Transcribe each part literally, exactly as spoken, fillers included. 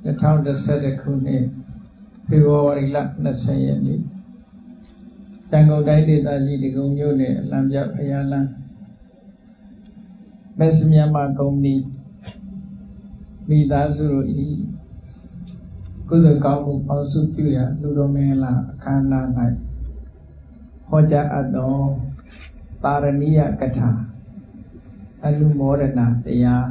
ထောင်တစ်ဆက်တစ်ခုနှစ်ဖေဖော်ဝါရီလ၂၀ရက်နေ့ရန်ကုန်တိုင်းဒေသကြီးဒဂုံမြို့နယ်အလံပြဘုရားလမ်းမက်စမြန်မာကုမ္ပဏီမိသားစုတို့ဤကုသိုလ်ကောင်းမှုပေါင်းစုပြုရာလူတော်မင်္ဂလာအခမ်းအနား၌ဟောကြားအပ်သောပါရမီယကထာအနုမောဒနာတရား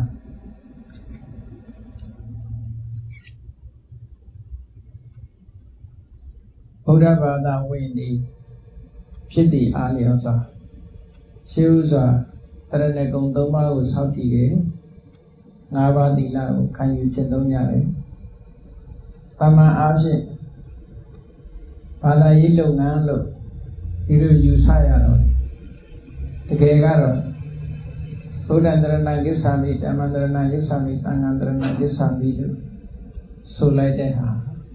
ဗုဒ္ဓဘာသာဝင်ဤဖြစ်သည့်အားလျော်စွာရှေးဥစွာတရဏဂုံသုံးပါးကိုစောင့်တည်ခဲ့ငါးပါးသီလကိုခံယူကျင့်သုံးကြတယ်။ပါမန်အားဖြင့်ဘာသာရေးလုပ်ငန်းလို့ဒီလိုယူဆရတော့တကယ်ကတော့ဘုဒ္ဓတရဏဂစ္ဆာမိဓမ္မတရဏဂစ္ဆာမိသံဃာတရဏဂစ္ဆာမိလို့ဆိုလိုက်တဲ့ဟာ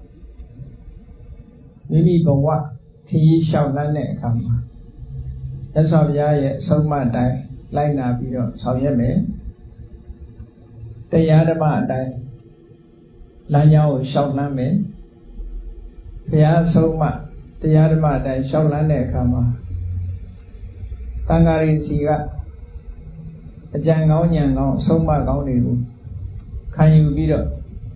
မိမိဘဝခရီးလျှောက်လန်းတဲ့အခါမှာမြတ်စွာဘုရားရဲ့အဆုံးအမတိုင်းလိုက်နာပြီးတော့ဆောင်ရွက်မယ်တရားဓမ္မအတိုင်းလမ်းကြောင်းကိုလျှောက်လန်းမယ်ဘုရားအဆုံးအမတရားဓမ္မအတိုင်းလျှောက်လန်းတဲ့အခါမှာသံဃာရည်စီကအကြံကောင်းဉာဏ်ကောင်းအဆုံးအမကောင်းတွေကိုခံယူပြီးတော့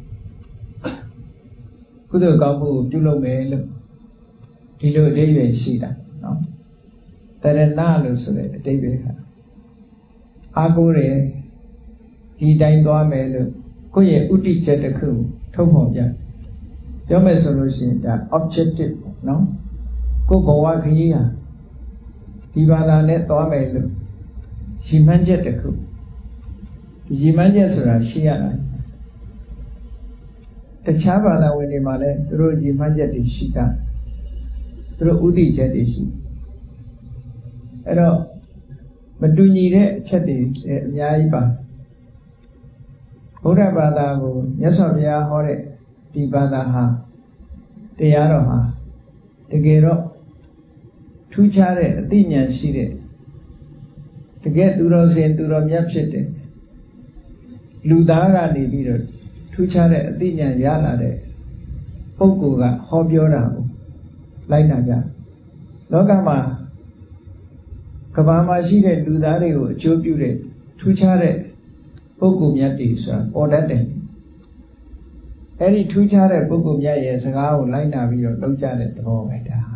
ကုသိုလ်ကောင်းမှုကိုပြုလုပ်မယ်လို့ဒီလိုအဓိပ္ပာယ်ရှိတာနော်တရဏလို့ဆိုတဲ့အဓိပ္ပာယ်ဟာအာကိုရယ်ဒီတိုင်းသွားမယ်လို့ကိုယ့်ရဲ့ဥတည်ချက်တစ်ခုထုတ်ဖော်ပြပြောမယ်ဆိုလို့ရှိရင်ဒါ objective နော်ကိုယ်ဘဝခရီးဟာဒီဘာသာနဲ့သွားမယ်လို့ရည်မှန်းချက်တစ်ခုရည်မှန်းချက်ဆိုတာရှိရတာတခြားဘာသာဝင်တွေမှာလည်းသူတို့ရည်မှန်းချက်တွေရှိကြသူတို့ဥတည်ချက်တွေရှိအဲ့တော့မတူညီတဲ့အချက်တွေအများကြီးပါဘုရားဘာသာကိုမြတ်စွာဘုရားဟောတဲ့ဒီဘာသာဟာတရားတော်ဟာတကယ်တော့ထူးခြားတဲ့အသိဉာဏ်ရှိတဲ့တကယ်သူတော်စင်သူတော်မြတ်ဖြစ်တဲ့လူသားကနေပြီးတော့ထူးခြားတဲ့အသိဉာဏ်ရလာတဲ့ပုဂ္ဂိုလ်ကဟောပြောတာကိုလိုက်နာကြလောကမှာကမ္ဘာမှာရှိတဲ့လူသားတွေကိုအကျိုးပြုတဲ့ထူးခြားတဲ့ပုဂ္ဂိုလ်မြတ်တွေဆိုတာပေါ်တတ်တယ်အဲ့ဒီထူးခြားတဲ့ပုဂ္ဂိုလ်မြတ်ရဲ့စကားကိုလိုက်နာပြီးတော့လုပ်ကြတဲ့သဘောပဲဒါ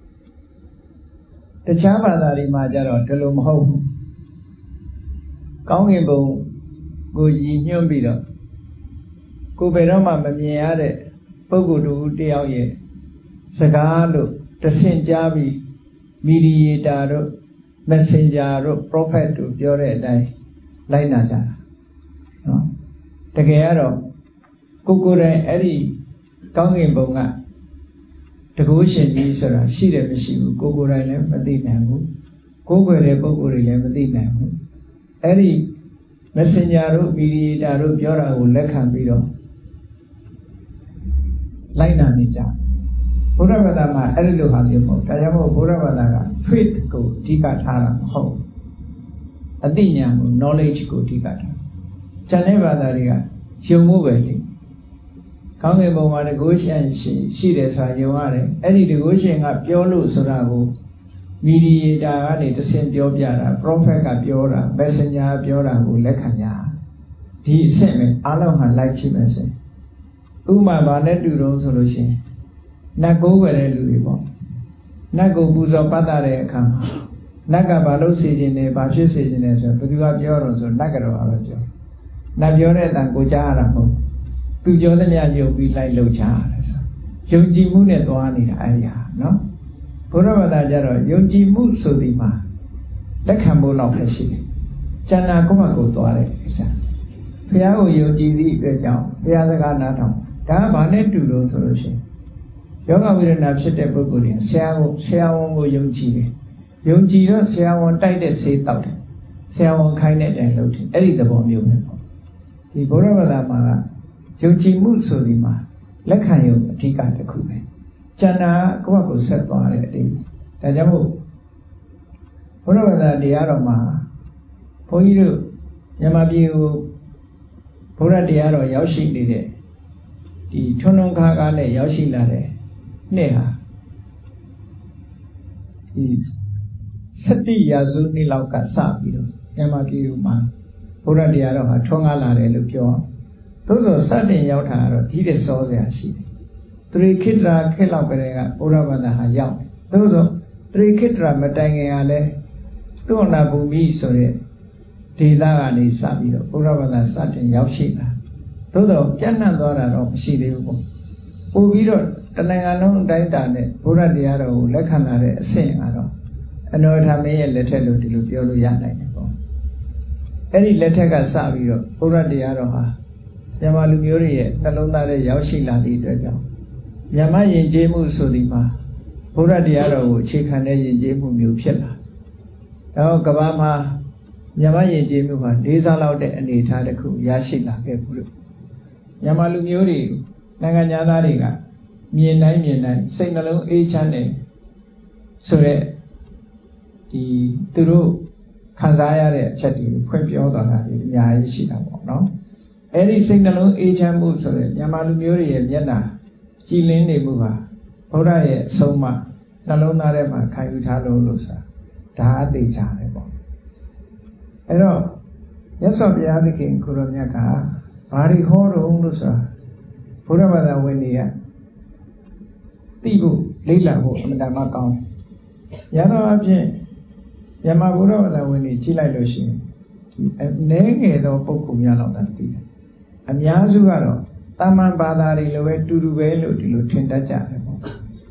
တခြားဘာသာတွေမှာကြတော့ဒီလိုမဟုတ်ဘူးကောင်းကင်ဘုံကိုရည်ညွှန်းပြီးတော့ကိုယ်ဘယ်တော့မှမမြင်ရတဲ့ပုဂ္ဂိုလ်တူတယောက်ရဲ့စကားလို့တဆင့်ကြားပြီးမီဒီယေတာတို့ messenger တို့ prophet တို့ပြောတဲ့အတိုင်းလိုက်နာကြတာနော်တကယ်ကတော့ကိုကိုယ်တိုင်အဲ့ဒီကောင်းကင်ဘုံကတကုရှင်ကြီးဆိုတာရှိတယ်မရှိဘူးကိုကိုယ်တိုင်လည်းမသိနိုင်ဘူးကိုယ်ွယ်တဲ့ပုဂ္ဂိုလ်တွေလည်းမသိနိုင်ဘူးအဲ့ဒီ messenger တို့ mediator တို့ပြောတာကိုလက်ခံပြီးတော့လိုက်နာနေကြဘုရားဘာသာမှာအဲ့ဒီလိုဟာမျိုးမဟုတ်ဒါကြောင့်မို့ဘုရားဘာသာက faith ကိုအဓိကထားတာမဟုတ်အသိဉာဏ်ကို knowledge ကိုအဓိကထားကျန်တဲ့ဘာသာတွေကယုံမှုပဲလေကောင်းကင်ဘုံမှာတကုရှင်ရှိရှိတယ်ဆိုတာယုံရတယ်အဲ့ဒီတကုရှင်ကပြောလို့ဆိုတာကိုမီဒီယေတာကနေတဆင့်ပြောပြတာ prophet ကပြောတာ messenger ပြောတာကိုလက်ခံကြဒီအဆင့်ပဲအားလုံးဟာလိုက်ချိမယ်ဆိုဥပမာဗာနဲ့တူတော့ဆိုလို့ရှိရင်နတ်ကိုးွယ်တဲ့လူတွေပေါ့နတ်ကိုပူဇော်ပတ်တဲ့အခါမှာနတ်ကဘာလို့စေခြင်းလဲဘာဖြစ်စေခြင်းလဲဆိုတော့ဘယ်သူကပြောတော့ဆိုနတ်ကတော့အားပဲပြောနတ်ပြောတဲ့အတန်ကိုကြားရတာမဟုတ်သူပြောသမျှယုံပြီးလိုက်လုပ်ကြရတယ်ဆိုယုံကြည်မှုနဲ့သွားနေတာအဲ့ဒီဟာနော်ဘုရားဘာသာကြတော့ယုံကြည်မှုဆိုဒီမှာလက်ခံဖို့တော့ဖြစ်ရှိတယ်ကျန်တာကိုယ့်ဘက်ကိုသွားတယ်အစားဘုရားကိုယုံကြည်သည့်အတွက်ကြောင့်ဘုရားစကားနားထောင်ဒါကဘာနဲ့တူလို့ဆိုလို့ရှိရင်ယောဂဝိရဏဖြစ်တဲ့ပုဂ္ဂိုလ်တွေဆရာကိုဆရာဝန်ကိုယုံကြည်တယ်ယုံကြည်တော့ဆရာဝန်တိုက်တဲ့ဆေးတောက်တယ်ဆရာဝန်ခိုင်းတဲ့အတိုင်းလုပ်တယ်အဲ့ဒီသဘောမျိုးပဲပေါ့ဒီဘုရားဘာသာမှာယုံကြည်မှုဆိုဒီမှာလက်ခံယုံအဓိကတစ်ခုပဲကျန်တာကိုယ့်ဘက်ကိုဆက်သွားတဲ့အတိတ်ဒါကြောင့်မို့ဘုရားဘာသာတရားတော်မှာဘုန်းကြီးတို့မြန်မာပြည်ကိုဘုရားတရားတော်ရောက်ရှိနေတဲ့ဒီထွန်းထွန်းကားကားနဲ့ရောက်ရှိလာတဲ့နှစ်ဟာဒီစတိရာစုနှစ်လောက်ကစပြီးတော့မြန်မာပြည်မှာဘုရားတရားတော်ဟာထွန်းကားလာတယ်လို့ပြောသို့သောစတင်ရောက်တာကတော့ဒီတဲ့စောစရာရှိတယ်တရိခိတ္တရာခေတ်လောက်ကလေးကဘုရားဘာသာဟာရောက်တယ်သို့သောတရိခိတ္တရာမတိုင်ခင်ကလည်းသုဏဘူမိဆိုတဲ့ဒေသကနေစပြီးတော့ဘုရားဘာသာစတင်ရောက်ရှိလာသို့သောပြန့်နှံ့သွားတာတော့မရှိသေးဘူးပေါ့ပို့ပြီးတော့တနိုင်ငံလုံးအတိုင်းအတာနဲ့ဘုရားတရားတော်ကိုလက်ခံလာတဲ့အဆင့်ကတော့အနောထမင်းရဲ့လက်ထက်လို့ဒီလိုပြောလို့ရနိုင်တယ်ပေါ့အဲ့ဒီလက်ထက်ကစပြီးတော့ဘုရားတရားတော်ဟာမြန်မာလူမျိုးတွေရဲ့နှလုံးသားထဲရောက်ရှိလာသည့်အတွက်ကြောင့်မြန်မာယဉ်ကျေးမှုဆိုဒီမှာဘုရားတရားတော်ကိုအခြေခံတဲ့ယဉ်ကျေးမှုမျိုးဖြစ်လာတော့ကမ္ဘာမှာမြန်မာယဉ်ကျေးမှုဟာလေးစားလောက်တဲ့အနေအထားတစ်ခုရရှိလာခဲ့ဘူးလို့မြန်မာလူမျိုးတွေနိုင်ငံသားတွေကမြင်တိုင်းမြင်တိုင်းစိတ်နှလုံးအေးချမ်းတယ်ဆိုရက်ဒီသူတို့ခံစားရတဲ့အချက်တွေဖွင့်ပြောသွားတာဒီအများကြီးရှိတာပေါ့နော်အဲ့ဒီစိတ်နှလုံးအေးချမ်းမှုဆိုရက်မြန်မာလူမျိုးတွေရဲ့မျက်နှာကြည်လင်းနေမှုဟာဘုရားရဲ့အဆုံးအမနှလုံးသားထဲမှာခံယူထားလို့လို့ဆိုတာဒါအသိချာတယ်ပေါ့အဲ့တော့မြတ်စွာဘုရားသခင်ကိုရောမြတ်ကဘာတွေဟောတော့လို့ဆိုတာဘုရားဘာသာဝင်တွေကသိဖို့လေ့လာဖို့အမှန်တမ်းကောင်းရသောအဖြစ်မြန်မာဘုရားဘာသာဝင်တွေကြည့်လိုက်လို့ရှိရင်ဒီအနေငယ်သောပုဂ္ဂိုလ်များလောက်သာသိတယ်အများစုကတော့တာမန်ဘာသာတွေလိုပဲတူတူပဲလို့ဒီလိုထင်တတ်ကြတယ်ပေါ့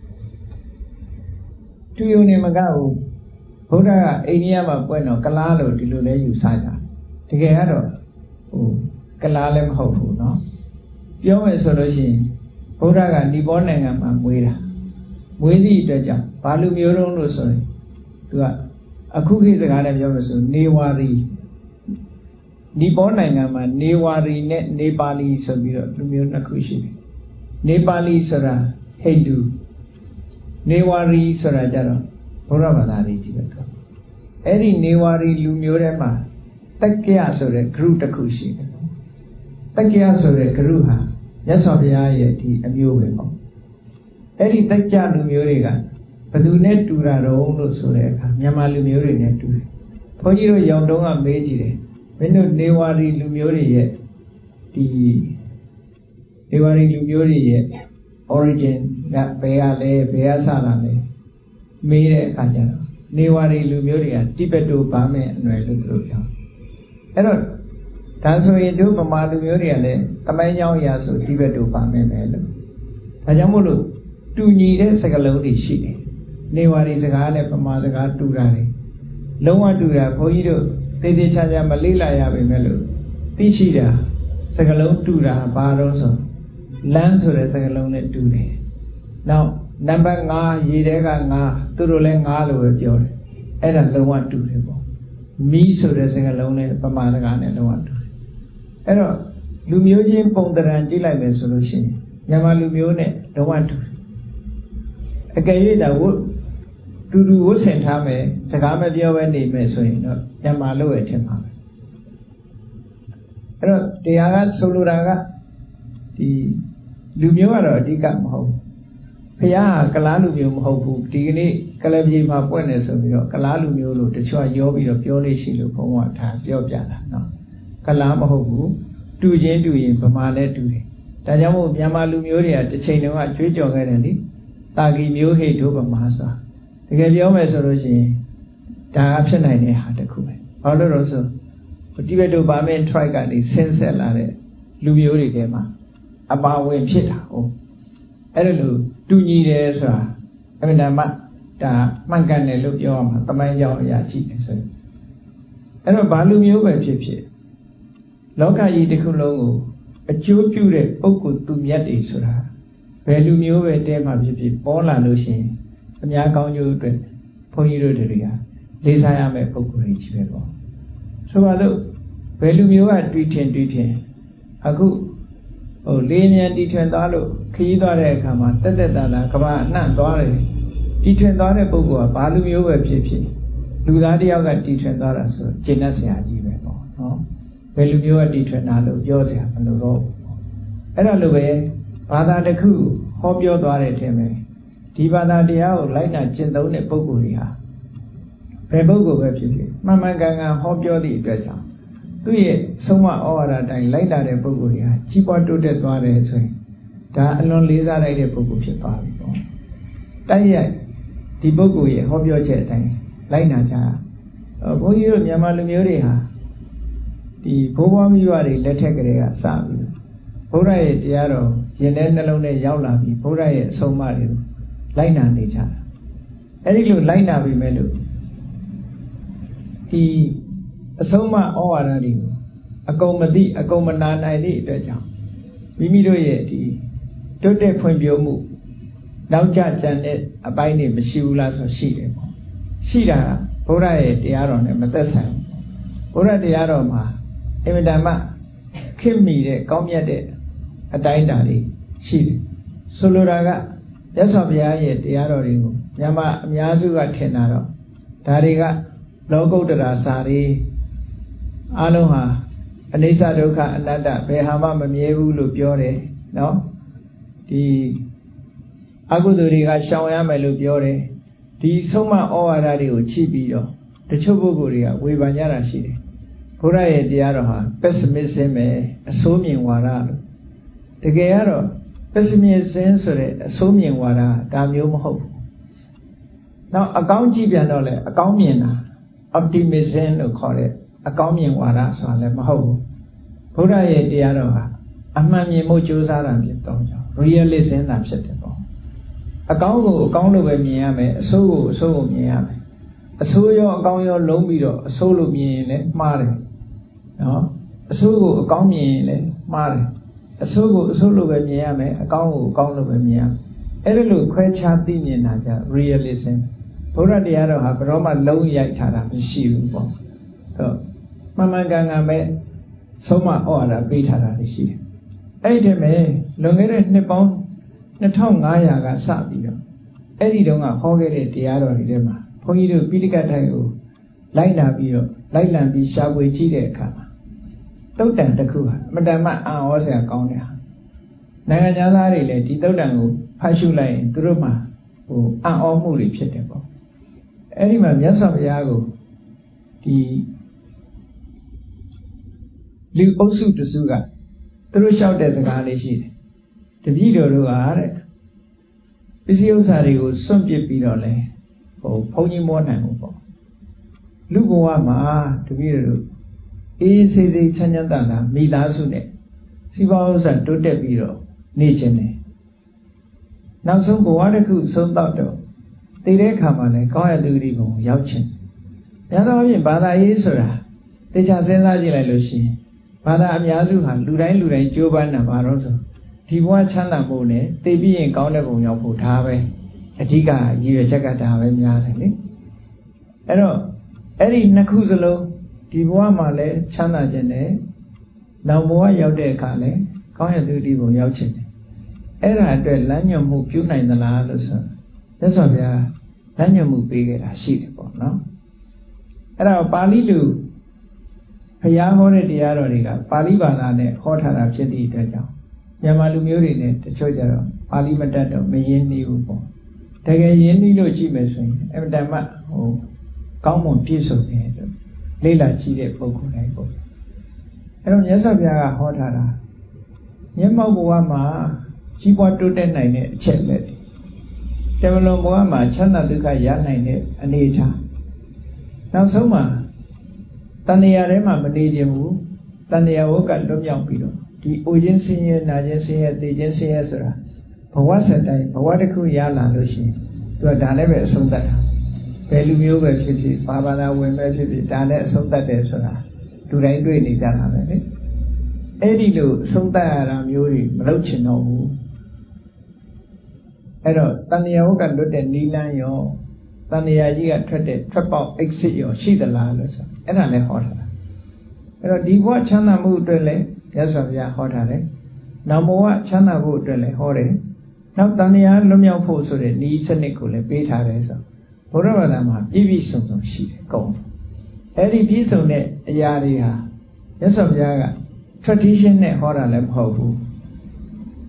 တူယုံနေမကဘူးဘုရားကအိန္ဒိယမှာပွင့်တော့ကလားလို့ဒီလိုလဲယူဆကြတကယ်ကတော့ဟိုကလားလည်းမဟုတ်ဘူးเนาะပြောမယ်ဆိုလို့ရှိရင်ဘုရားကနီပေါနိုင်ငံမှာမွေးတာမွေးသည့်အတွက်ကြောင့်ဘာလူမျိုးတုံးလို့ဆိုရင်သူကအခုခေတ်စကားနဲ့ပြောမယ်ဆိုနေဝါရီနီပေါနိုင်ငံမှာနေဝါရီနဲ့နေပါလီဆိုပြီးတော့လူမျိုးနှစ်ခုရှိတယ်နေပါလီဆိုတာဟိန္ဒူနေဝါရီဆိုတာကြတော့ဘုရားဘာသာရေးကြီးပဲတော့အဲ့ဒီနေဝါရီလူမျိုးထဲမှာတက္ကယဆိုတဲ့ group တစ်ခုရှိတယ်တက္ကယဆိုတဲ့ group ဟာမြတ်စွာဘုရားရဲ့ဒီအမျိုးပဲပေါ့အဲ့ဒီတက္ကယလူမျိုးတွေကဘယ်သူနဲ့တူတာတော့လို့ဆိုတဲ့အခါမြန်မာလူမျိုးတွေနဲ့တူတယ်ဘုန်းကြီးတို့ရောင်တုံးကမေးကြည့်တယ်မင်းတို့နေဝါရီလူမျိုးတွေရဲ့ဒီနေဝါရီလူမျိုးတွေရဲ့ origin ကဘယ်ကလဲဘယ်ကစတာလဲမေးတဲ့အခါကျတော့နေဝါရီလူမျိုးတွေကတိဘက်တို့ဗာမဲအနွယ်လို့ပြောပြောအဲ့တော့ဒါဆိုရင်တို့ဗမာလူမျိုးတွေကလည်းတမိုင်းကြောင်းအရာဆိုတိဘက်တို့ဗာမဲမယ်လို့ဒါကြောင့်မို့လို့တူညီတဲ့စကားလုံးတွေရှိတယ်နေဝါရီစကားနဲ့ဗမာစကားတူတာလေလုံးဝတူတာဘုန်းကြီးတို့တေးသေးချာချာမလေးလာရပါမယ်လို့သိရှိတာစကားလုံးတူတာဘာလို့ဆိုလမ်းဆိုတဲ့စကားလုံးနဲ့တူတယ်နောက်နံပါတ်၅ရေထဲက၅သူတို့လည်း၅လို့ပဲပြောတယ်အဲ့ဒါလုံးဝတူတယ်ပေါ့မီးဆိုတဲ့စကားလုံးနဲ့ပမာစကားနဲ့လုံးဝတူတယ်အဲ့တော့လူမျိုးချင်းပုံတရံကြည့်လိုက်မယ်ဆိုလို့ရှိရင်မြန်မာလူမျိုးနဲ့လုံးဝတူတယ်အကယ်၍ဒါဝတ်တူတူဝတ်ဆင်ထားမယ်စကားမပြောဘဲနေမယ်ဆိုရင်တော့မြန်မာလို့ရထင်ပါပဲအဲ့တော့တရားကဆိုလိုတာကဒီလူမျိုးကတော့အဓိကမဟုတ်ဘူးဘုရားကကလားလူမျိုးမဟုတ်ဘူးဒီကနေ့ကလပြေမှာပွင့်နေဆိုပြီးတော့ကလားလူမျိုးလို့တချို့ရောပြီးတော့ပြောလို့ရှိလို့ဘုံကထားပြောပြတာနော်ကလားမဟုတ်ဘူးတူချင်းတူရင်ဗမာလည်းတူတယ်ဒါကြောင့်မို့မြန်မာလူမျိုးတွေကတစ်ချိန်တုန်းကကြွေးကြော်ခဲ့တယ်လေတာဂီမျိုးဟိတ်တို့ဗမာဆိုတာတကယ်ပြောမယ်ဆိုလို့ရှိရင်ဒါကဖြစ်နိုင်တဲ့ဟာတစ်ခုပဲဘာလို့လဲဆိုတိဘက်တို့ဗာမင်း tribe ကနေဆင်းဆက်လာတဲ့လူမျိုးတွေထဲမှာအပါဝင်ဖြစ်တာဟုတ်အဲ့ဒါလို့တူညီတယ်ဆိုတာအမှန်တမ်းမှဒါမှန်ကန်တယ်လို့ပြောရမှာတမိုင်းကြောင်းအရာကြည့်တယ်ဆိုရင်အဲ့တော့ဘာလူမျိုးပဲဖြစ်ဖြစ်လောကကြီးတစ်ခုလုံးကိုအကျိုးပြုတဲ့ပုဂ္ဂိုလ်သူမြတ်တွေဆိုတာဘယ်လူမျိုးပဲတဲမှာဖြစ်ဖြစ်ပေါ်လာလို့ရှိရင်အများကောင်းကျိုးအတွက်ဘုန်းကြီးတို့တွေကလေးစားရမယ့်ပုဂ္ဂိုလ်တွေကြီးပဲပေါ့ဆိုပါလို့ဘယ်လူမျိုးကတွေ့ထင်တွေ့ထင်အခုဟိုလေးမြန်တီထွင်သွားလို့ခရီးသွားတဲ့အခါမှာတက်တက်တာတာကဘာအနှံ့သွားတယ်တီထွင်သွားတဲ့ပုဂ္ဂိုလ်ကဘာလူမျိုးပဲဖြစ်ဖြစ်လူသားတယောက်ကတီထွင်သွားတာဆိုကျင့်တတ်စရာကြီးပဲပေါ့နော်ဘယ်လူမျိုးကတီထွင်တာလို့ပြောစရာမလိုတော့ဘူးအဲ့ဒါလိုပဲဘဘာသာတစ်ခုဟောပြောသွားတဲ့ထင်မယ်ဒီဘာသာတရားကိုလိုက်နာကျင့်သုံးတဲ့ပုဂ္ဂိုလ်တွေဟာဘယ်ပုဂ္ဂိုလ်ပဲဖြစ်ဖြစ်မှန်မှန်ကန်ကန်ဟောပြောသည့်အတွက်ကြောင့်သူ့ရဲ့ဆုံးမဩဝါဒတိုင်းလိုက်နာတဲ့ပုဂ္ဂိုလ်တွေဟာကြီးပွားတိုးတက်သွားတယ်ဆိုရင်ဒါအလွန်လေးစားလိုက်တဲ့ပုဂ္ဂိုလ်ဖြစ်သွားပြီပေါ့တိုက်ရိုက်ဒီပုဂ္ဂိုလ်ရဲ့ဟောပြောချက်အတိုင်းလိုက်နာကြဘုန်းကြီးတို့မြန်မာလူမျိုးတွေဟာဒီဘိုးဘွားမိဘတွေလက်ထက်ကလေးကစပြီးဘုရားရဲ့တရားတော်ရင်ထဲနှလုံးထဲရောက်လာပြီးဘုရားရဲ့အဆုံးအမတွေကိုလိုက်နာနေကြတာအဲ့ဒီလိုလိုက်နာပြီမဲ့လို့ဒီအဆုံးအမဩဝါဒတွေကိုအကုန်မသိအကုန်မနာနိုင်တဲ့အတွက်ကြောင့်မိမိတို့ရဲ့ဒီတိုးတက်ဖွံ့ဖြိုးမှုနောက်ကျကျန်တဲ့အပိုင်းတွေမရှိဘူးလားဆိုရှိတယ်ပေါ့ရှိတာဘုရားရဲ့တရားတော်နဲ့မသက်ဆိုင်ဘူးဘုရားတရားတော်မှာအင်မတန်မှခင်မိတဲ့ကောင်းမြတ်တဲ့အတိုင်းအတာတွေရှိတယ်ဆိုလိုတာကမြတ်စွာဘုရားရဲ့တရားတော်တွေကိုမြန်မာအများစုကထင်တာတော့ဒါတွေကလောကုတ္တရာစာတွေအလုံးဟာအနိစ္စဒုက္ခအနတ္တဘယ်ဟာမှမမြဲဘူးလို့ပြောတယ်နော်ဒီအကုသိုလ်တွေကရှောင်ရမယ်လို့ပြောတယ်ဒီဆုံးမဩဝါဒတွေကိုချိပြီးတော့တချို့ပုဂ္ဂိုလ်တွေကဝေဖန်ကြတာရှိတယ်ဘုရားရဲ့တရားတော်ဟာ pessimism ပဲအဆိုးမြင်ဝါဒလို့တကယ်ကတော့ pessimism ဆိုတဲ့အဆိုးမြင်ဝါဒဒါမျိုးမဟုတ်ဘူးနောက်အကောင်းကြည့်ပြန်တော့လေအကောင်းမြင်တာ optimism လို့ခေါ်တဲ့အကောင်းမြင်ဝါဒဆိုတာလည်းမဟုတ်ဘူးဘုရားရဲ့တရားတော်ဟာအမှန်မြင်ဖို့ကြိုးစားတာဖြစ်တော့ကြောင့် realism သာဖြစ်တယ်ပေါ့အကောင်းကိုအကောင်းလို့ပဲမြင်ရမယ်အဆိုးကိုအဆိုးကိုမြင်ရမယ်အဆိုးရောအကောင်းရောလုံးပြီးတော့အဆိုးလို့မြင်ရင်လည်းမှားတယ်နော်အဆိုးကိုအကောင်းမြင်ရင်လည်းမှားတယ်အဆိုးကိုအဆိုးလို့ပဲမြင်ရမယ်အကောင်းကိုအကောင်းလို့ပဲမြင်ရမယ်အဲ့ဒါလို့ခွဲခြားသိမြင်တာကြ realism ဘုရားတရားတော်ဟာဘယ်တော့မှလုံးရိုက်ထားတာမရှိဘူးပေါ့ဟုတ်မှန်မှန်ကန်ကန်ပဲဆုံးမဩဝါဒပေးထားတာရှိတယ်အဲ့ဒီတည်းမဲ့လွန်ခဲ့တဲ့နှစ်ပေါင်းနှစ်ထောင်ငါးရာကစပြီးတော့အဲ့ဒီတုန်းကဟောခဲ့တဲ့တရားတော်တွေထဲမှာဘုန်းကြီးတို့ပိဋကတ်တိုင်းကိုလိုက်လာပြီးတော့လိုက်လံပြီးရှားပွေကြည့်တဲ့အခါမှာတုတ်တန်တစ်ခုဟာအမတန်မှအံ့ဩစရာကောင်းတယ်ဟာနိုင်ငံသားတွေလည်းဒီတုတ်တန်ကိုဖတ်ရှုလိုက်ရင်သူတို့မှဟိုအံ့ဩမှုတွေဖြစ်တယ်ပေါ့အဲ့ဒီမှာမြတ်စွာဘုရားကိုဒီလူအုပ်စုတစုကသူတို့လျှောက်တဲ့စကားလေးရှိတယ်တပည့်တော်တို့ကတဲ့ပစ္စည်းဥစ္စာတွေကိုစွန့်ပစ်ပြီးတော့လဲဟိုဘုန်းကြီးမောနိုင်ဘူးပေါ့လူဘဝမှာတပည့်တော်တို့အေးဆေးဆေးချမ်းချမ်းသာသာမိသားစုနဲ့စီးပွားဥစ္စာတိုးတက်ပြီးတော့နေခြင်းတယ်နောက်ဆုံးဘဝတစ်ခုဆုံးတော့တော့တည်တဲ့အခါမှာလဲကောင်းရသူတိဘုံရောက်ခြင်းများသောအားဖြင့်ဘာသာရေးဆိုတာတေချာစဉ်းစားကြည့်လိုက်လို့ရှိရင်ဘာသာအများစုဟာလူတိုင်းလူတိုင်းကြိုးပမ်းတာပါတော့ဆိုဒီဘဝချမ်းသာဖို့နဲ့သိပြီးရင်ကောင်းတဲ့ဘုံရောက်ဖို့ဒါပဲအဓိကရည်ရွယ်ချက်ကဒါပဲများတယ်လေအဲ့တော့အဲ့ဒီနှစ်ခုစလုံးဒီဘဝမှာလည်းချမ်းသာခြင်းနဲ့နောက်ဘဝရောက်တဲ့အခါလည်းကောင်းရသူတိဘုံရောက်ခြင်းတယ်အဲ့ဒါအတွက်လမ်းညွှန်မှုပြုနိုင်သလားလို့ဆိုမြတ်စွာဘုရားလမ်းညွှန်မှုပေးခဲ့တာရှိတယ်ပေါ့နော်အဲ့ဒါပါဠိလိုဘုရားဟောတဲ့တရားတော်တွေကပါဠိဘာသာနဲ့ဟောထားတာဖြစ်သည့်အတွက်ကြောင့်မြန်မာလူမျိုးတွေနဲ့တချို့ကြတော့ပါဠိမတတ်တော့မရင်းနှီးဘူးပေါ့တကယ်ရင်းနှီးလို့ကြည့်မယ်ဆိုရင်အမှန်တမ်းဟိုကောင်းမွန်ပြည့်စုံတယ်လို့လေ့လာကြည့်တဲ့ပုဂ္ဂိုလ်တိုင်းပေါ့အဲ့တော့မြတ်စွာဘုရားကဟောထားတာမျက်မှောက်ဘဝမှာကြီးပွားတိုးတက်နိုင်တဲ့အချက်လက်တွေတမလွန်ဘဝမှာချမ်းသာဒုက္ခရနိုင်တဲ့အနေအထားနောက်ဆုံးမှာတဏှာထဲမှာမနေခြင်းဘူးတဏှာဝကလွတ်မြောက်ပြီးတော့ဒီအိုခြင်းဆင်းရဲနာခြင်းဆင်းရဲသိခြင်းဆင်းရဲဆိုတာဘဝဆက်တိုင်းဘဝတစ်ခုရလာလို့ရှိရင်သူကဒါနဲ့ပဲအဆုံးသတ်တာဘယ်လူမျိုးပဲဖြစ်ဖြစ်ဘာဘာသာဝင်ပဲဖြစ်ဖြစ်ဒါနဲ့အဆုံးသတ်တယ်ဆိုတာလူတိုင်းတွေ့နေကြတာပဲလေအဲ့ဒီလိုအဆုံးသတ်ရတာမျိုးတွေမလုပ်ချင်တော့ဘူးအဲ့တော့တဏှာဝကလွတ်တဲ့နိလန်းရောတဏှာကြီးကထွက်တဲ့ထွက်ပေါက် exit ရောရှိသလားလို့ဆိုအဲ့ဒါလည်းဟောထားတာအဲ့တော့ဒီဘဝချမ်းသာမှုအတွက်လည်းမြတ်စွာဘုရားဟောထားတယ်နောက်ဘဝချမ်းသာဖို့အတွက်လည်းဟောတယ်နောက်တဏှာလွတ်မြောက်ဖို့ဆိုတဲ့ဤစနစ်ကိုလည်းပေးထားတယ်ဆိုဘုရားဘာသာမှာပြည့်ပြည့်စုံစုံရှိတယ်ကုန်အဲ့ဒီပြည့်စုံတဲ့အရာတွေဟာမြတ်စွာဘုရားက tradition နဲ့ဟောတာလည်းမဟုတ်ဘူး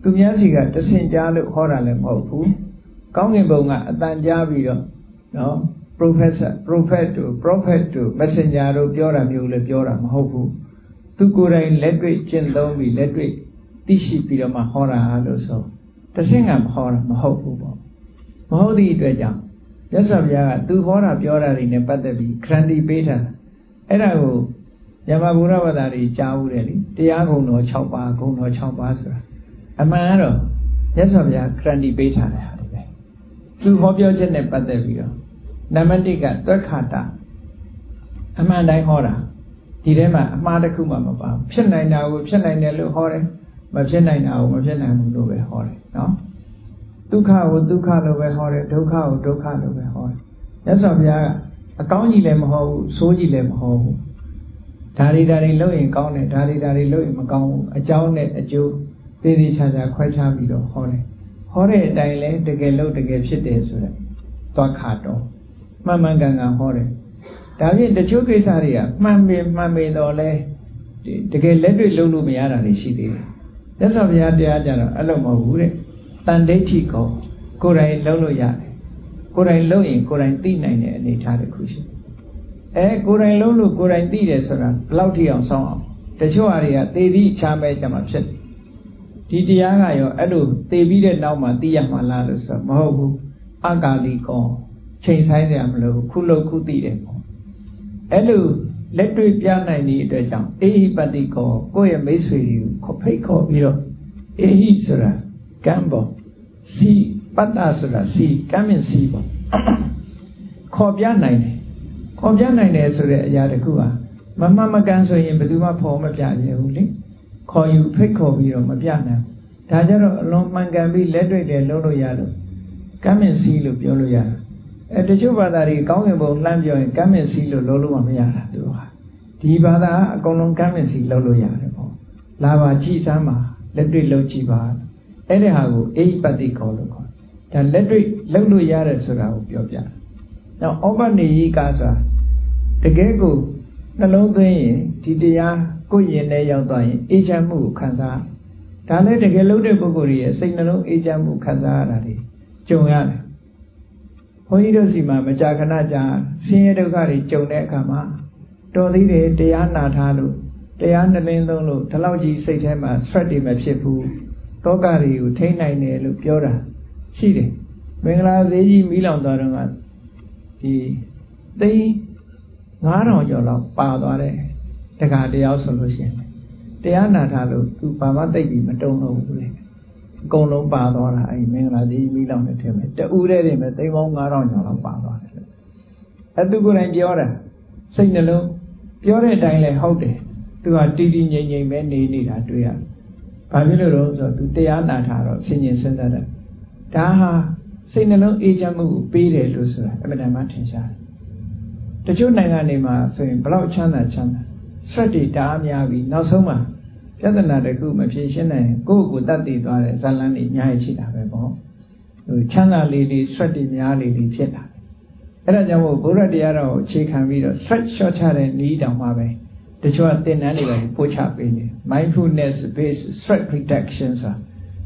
သူများစီကတဆင့်ကြားလို့ဟောတာလည်းမဟုတ်ဘူးကောင်းကင်ဘုံကအတန်ကြားပြီးတော့နော် professor prophet တို့ prophet တို့ messenger တို့ပြောတာမျိုးလည်းပြောတာမဟုတ်ဘူးသူကိုယ်တိုင်လက်တွေ့ကျင့်သုံးပြီးလက်တွေ့သိရှိပြီးတော့မှဟောတာလို့ဆိုတဆင့်ကမဟောတာမဟုတ်ဘူးပေါ့မဟုတ်သည့်အတွက်ကြောင့်မြတ်စွာဘုရားကသူဟောတာပြောတာတွေနဲ့ပတ်သက်ပြီးခရန္တီပေးထားတာအဲ့ဒါကိုမြန်မာဘုရားဘာသာတွေကြားဦးတယ်လေတရားဂုဏ်တော်၆ပါးဂုဏ်တော်၆ပါးဆိုတာအမှန်ကတော့မြတ်စွာဘုရားခရန္တီပေးထားတယ်ဟာဒီပဲသူဟောပြောချက်နဲ့ပတ်သက်ပြီးတော့နံပါတ်၁ကသွက်ခါတာအမှန်တိုင်းဟောတာဒီထဲမှာအမှားတစ်ခုမှမပါဘူးဖြစ်နိုင်တာကိုဖြစ်နိုင်တယ်လို့ဟောတယ်မဖြစ်နိုင်တာကိုမဖြစ်နိုင်ဘူးလို့ပဲဟောတယ်နော်ဒုက္ခကိုဒုက္ခလို့ပဲဟောတယ်ဒုက္ခကိုဒုက္ခလို့ပဲဟောတယ်မြတ်စွာဘုရားကအကောင်းကြီးလည်းမဟောဘူးဆိုးကြီးလည်းမဟောဘူးဒါတွေဒါတွေလုပ်ရင်ကောင်းတယ်ဒါတွေဒါတွေလုပ်ရင်မကောင်းဘူးအကြောင်းနဲ့အကျိုးသေးသေးချာချာခွဲခြားပြီးတော့ဟောတယ်ဟောတဲ့အတိုင်းလဲတကယ်လို့တကယ်ဖြစ်တယ်ဆိုတော့သွားခါတော့မှန်မှန်ကန်ကန်ဟောတယ်ဒါဖြင့်တချို့ကိစ္စတွေကမှန်ပင်မှန်ပင်တော့လဲတကယ်လက်တွေ့လုပ်လို့မရတာတွေရှိသေးတယ်မြတ်စွာဘုရားတရားကြတော့အဲ့လိုမဟုတ်ဘူးတဲ့တန်ဒိဋ္ဌိကိုကိုယ်တိုင်လုပ်လို့ရတယ်ကိုယ်တိုင်လုပ်ရင်ကိုယ်တိုင်သိနိုင်တဲ့အနေအထားတစ်ခုရှိအဲကိုယ်တိုင်လုပ်လို့ကိုယ်တိုင်သိတယ်ဆိုတာဘယ်လောက်ထိအောင်ဆောင်းအောင်တချို့အရာတွေကသေပြီးချမ်းပဲကြမှာဖြစ်တယ်ဒီတရားကရောအဲ့လိုသေပြီးတဲ့နောက်မှာသိရမှာလားလို့ဆိုမဟုတ်ဘူးအကာလီကောချိန်ဆိုင်ကြမလို့ခုလို့ခုသိတယ်ပေါ့အဲ့လိုလက်တွေ့ပြနိုင်တဲ့အတွက်ကြောင့်အေဟိပတိကောကိုယ့်ရဲ့မိတ်ဆွေတွေကိုဖိတ်ခေါ်ပြီးတော့အေဟိဆိုတာကံပေါ့စီပတ္တဆိုတာစီကံမြင့်စီပေါ့ခေါ်ပြနိုင်တယ်ခေါ်ပြနိုင်တယ်ဆိုတဲ့အရာတခုဟာမမမကန်ဆိုရင်ဘယ်သူမှဖော်မပြရဘူးလေခေါ်ယူဖိတ်ခေါ်ပြီးတော့မပြနိုင်ဒါကြတော့အလွန်မှန်ကန်ပြီးလက်တွေ့တယ်လုပ်လို့ရလို့ကံမြင့်စီလို့ပြောလို့ရတယ်အဲတချို့ဘာသာတွေကောင်းကင်ဘုံလှမ်းပြောရင်ကံမြင့်စီလို့လုပ်လို့မရတာသူဟာဒီဘာသာအကုန်လုံးကံမြင့်စီလုပ်လို့ရတယ်ပေါ့လာပါကြည့်စမ်းပါလက်တွေ့လုပ်ကြည့်ပါအဲ့ဒီဟာကိုအေဟိပတိကောလို့ခေါ်ဒါလက်တွေ့လုပ်လို့ရတယ်ဆိုတာကိုပြောပြနောက်ဩပနိယိကဆိုတာတကယ်ကိုနှလုံးသွင်းရင်ဒီတရားကိုယ်ရင်ထဲရောက်သွားရင်အေးချမ်းမှုကိုခံစားဒါလည်းတကယ်လုပ်တဲ့ပုဂ္ဂိုလ်ရဲ့စိတ်နှလုံးအေးချမ်းမှုခံစားရတာတွေကြုံရတယ်ဘုန်းကြီးတို့စီမှာမကြာခဏကြာဆင်းရဲဒုက္ခတွေကြုံတဲ့အခါမှာတော်သေးတယ်တရားနာထားလို့တရားနှလင်းသုံးလို့ဒီလောက်ကြီးစိတ်ထဲမှာ stress တွေမဖြစ်ဘူးတောကတွေကိုထိန်းနိုင်တယ်လို့ပြောတာရှိတယ်မင်္ဂလာဈေးကြီးမီးလောင်သွားတော့ကဒီသိန်းငါးထောင်ကျော်လောက်ပါသွားတယ်တခါတယောက်ဆိုလို့ရှိရင်တရားနာထားလို့သူဘာမှသိပြီးမတုံ့လို့ဘူးလေအကုန်လုံးပါသွားတာအဲ့မင်္ဂလာဈေးကြီးမီးလောင်နေတယ်မယ်တူးတဲ့နေမယ်သိန်းပေါင်းငါးထောင်ကျော်လောက်ပါသွားတယ်လို့အဲ့သူကိုယ်တိုင်ပြောတာစိတ်နှလုံးပြောတဲ့အတိုင်းလဲဟုတ်တယ်သူကတီးတီးငြိမ်ငြိမ်ပဲနေနေတာတွေ့ရတယ်ဘာဖြစ်လို့လဲဆိုတော့သူတရားနာထားတော့ဆင်ញင်စဉ်းစားတယ်ဒါဟာစိတ်နှလုံးအေးချမ်းမှုကိုပေးတယ်လို့ဆိုတာအမှန်တမ်းမှထင်ရှားတယ်တချို့နိုင်ငံတွေမှာဆိုရင်ဘလောက်ချမ်းသာချမ်းသာ stress တွေတအားများပြီးနောက်ဆုံးမှာပြဿနာတစ်ခုမဖြေရှင်းနိုင်ကိုယ့်ကိုယ်တတ်သိသွားတဲ့ဇာလန်းတွေအများကြီးရှိတာပဲပေါ့ဟိုချမ်းသာလေးလေး stress တွေများလေးလေးဖြစ်လာတယ်အဲ့ဒါကြောင့်မို့ဘုရားတရားတော်ကိုအခြေခံပြီးတော့ stress လျှော့ချတဲ့နည်းတောင်မှပဲတချို့ကသင်တန်းတွေပဲပို့ချပေးနေ mindfulness based stress reduction ဆိုတာ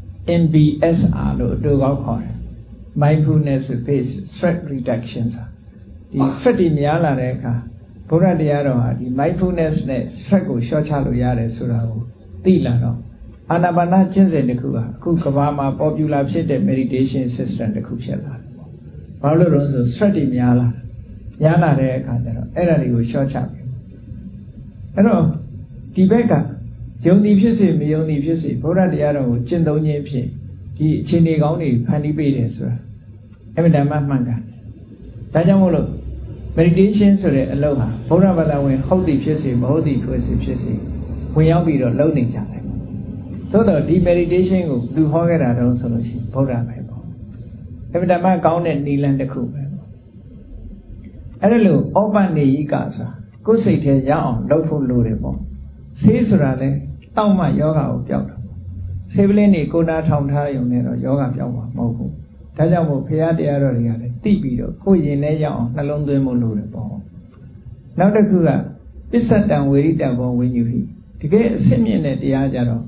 M B S R လို့အတူကောက်ခေါ်တယ် mindfulness based stress reduction ဆိုတာဒီ stress တွေများလာတဲ့အခါဘုရားတရားတော်ဟာဒီ mindfulness နဲ့ stress ကိုလျှော့ချလို့ရတယ်ဆိုတာကိုသိလာတော့အာနာပါနကျင့်စဉ်တစ်ခုကအခုကမ္ဘာမှာ popular ဖြစ်တဲ့ meditation system တစ်ခုဖြစ်လာတယ်ပေါ့။ဘာလို့လဲဆို stress တွေများလာများလာတဲ့အခါကျတော့အဲ့ဒါတွေကိုလျှော့ချပြီ။အဲ့တော့ဒီဘက်ကယုံကြည်ဖြစ်စေမယုံကြည်ဖြစ်စေဘုရားတရားတော်ကိုကျင့်သုံးခြင်းဖြင့်ဒီအခြေအနေကောင်းတွေဖန်တီးပေးတယ်ဆိုတာအမှန်တမ်းမှန်ကန်တယ်။ဒါကြောင့်မို့လို့ meditation ဆိုတဲ့အလုပ်ဟာဘုရားဘာသာဝင်ဟုတ်သည်ဖြစ်စေမဟုတ်သည်ဖြစ်စေဖြစ်စေဝင်ရောက်ပြီးတော့လုပ်နေကြတယ်။သို့တော့ဒီ meditation ကိုသူဟောခဲ့တာတော့ဆိုလို့ရှိရင်ဘုရားပဲပေါ့။အမှန်တမ်းကောင်းတဲ့နိလန်တစ်ခုပဲပေါ့။အဲ့ဒါလို့ဩပနိယိကဆိုတာကိုယ်စိတ်ထဲရအောင်လုပ်ဖို့လိုတယ်ပေါ့။ဆေးဆိုတာလဲတောက်မှယောဂကိုပျောက်တာ။ဆေးပလင်းတွေကိုနာထောင်ထားရုံနဲ့တော့ယောဂပျောက်မှာမဟုတ်ဘူး။ဒါကြောင့်မို့ဘုရားတရားတော်တွေကလည်းသိပြီးတော့ကိုယ်ရင်ထဲရအောင်နှလုံးသွင်းဖို့လိုတယ်ပေါ့။နောက်တစ်ခုကပစ္စတံဝေရိတံဘောဝိညုဟိတကယ်အစစ်မြင့်တဲ့တရားကြတော့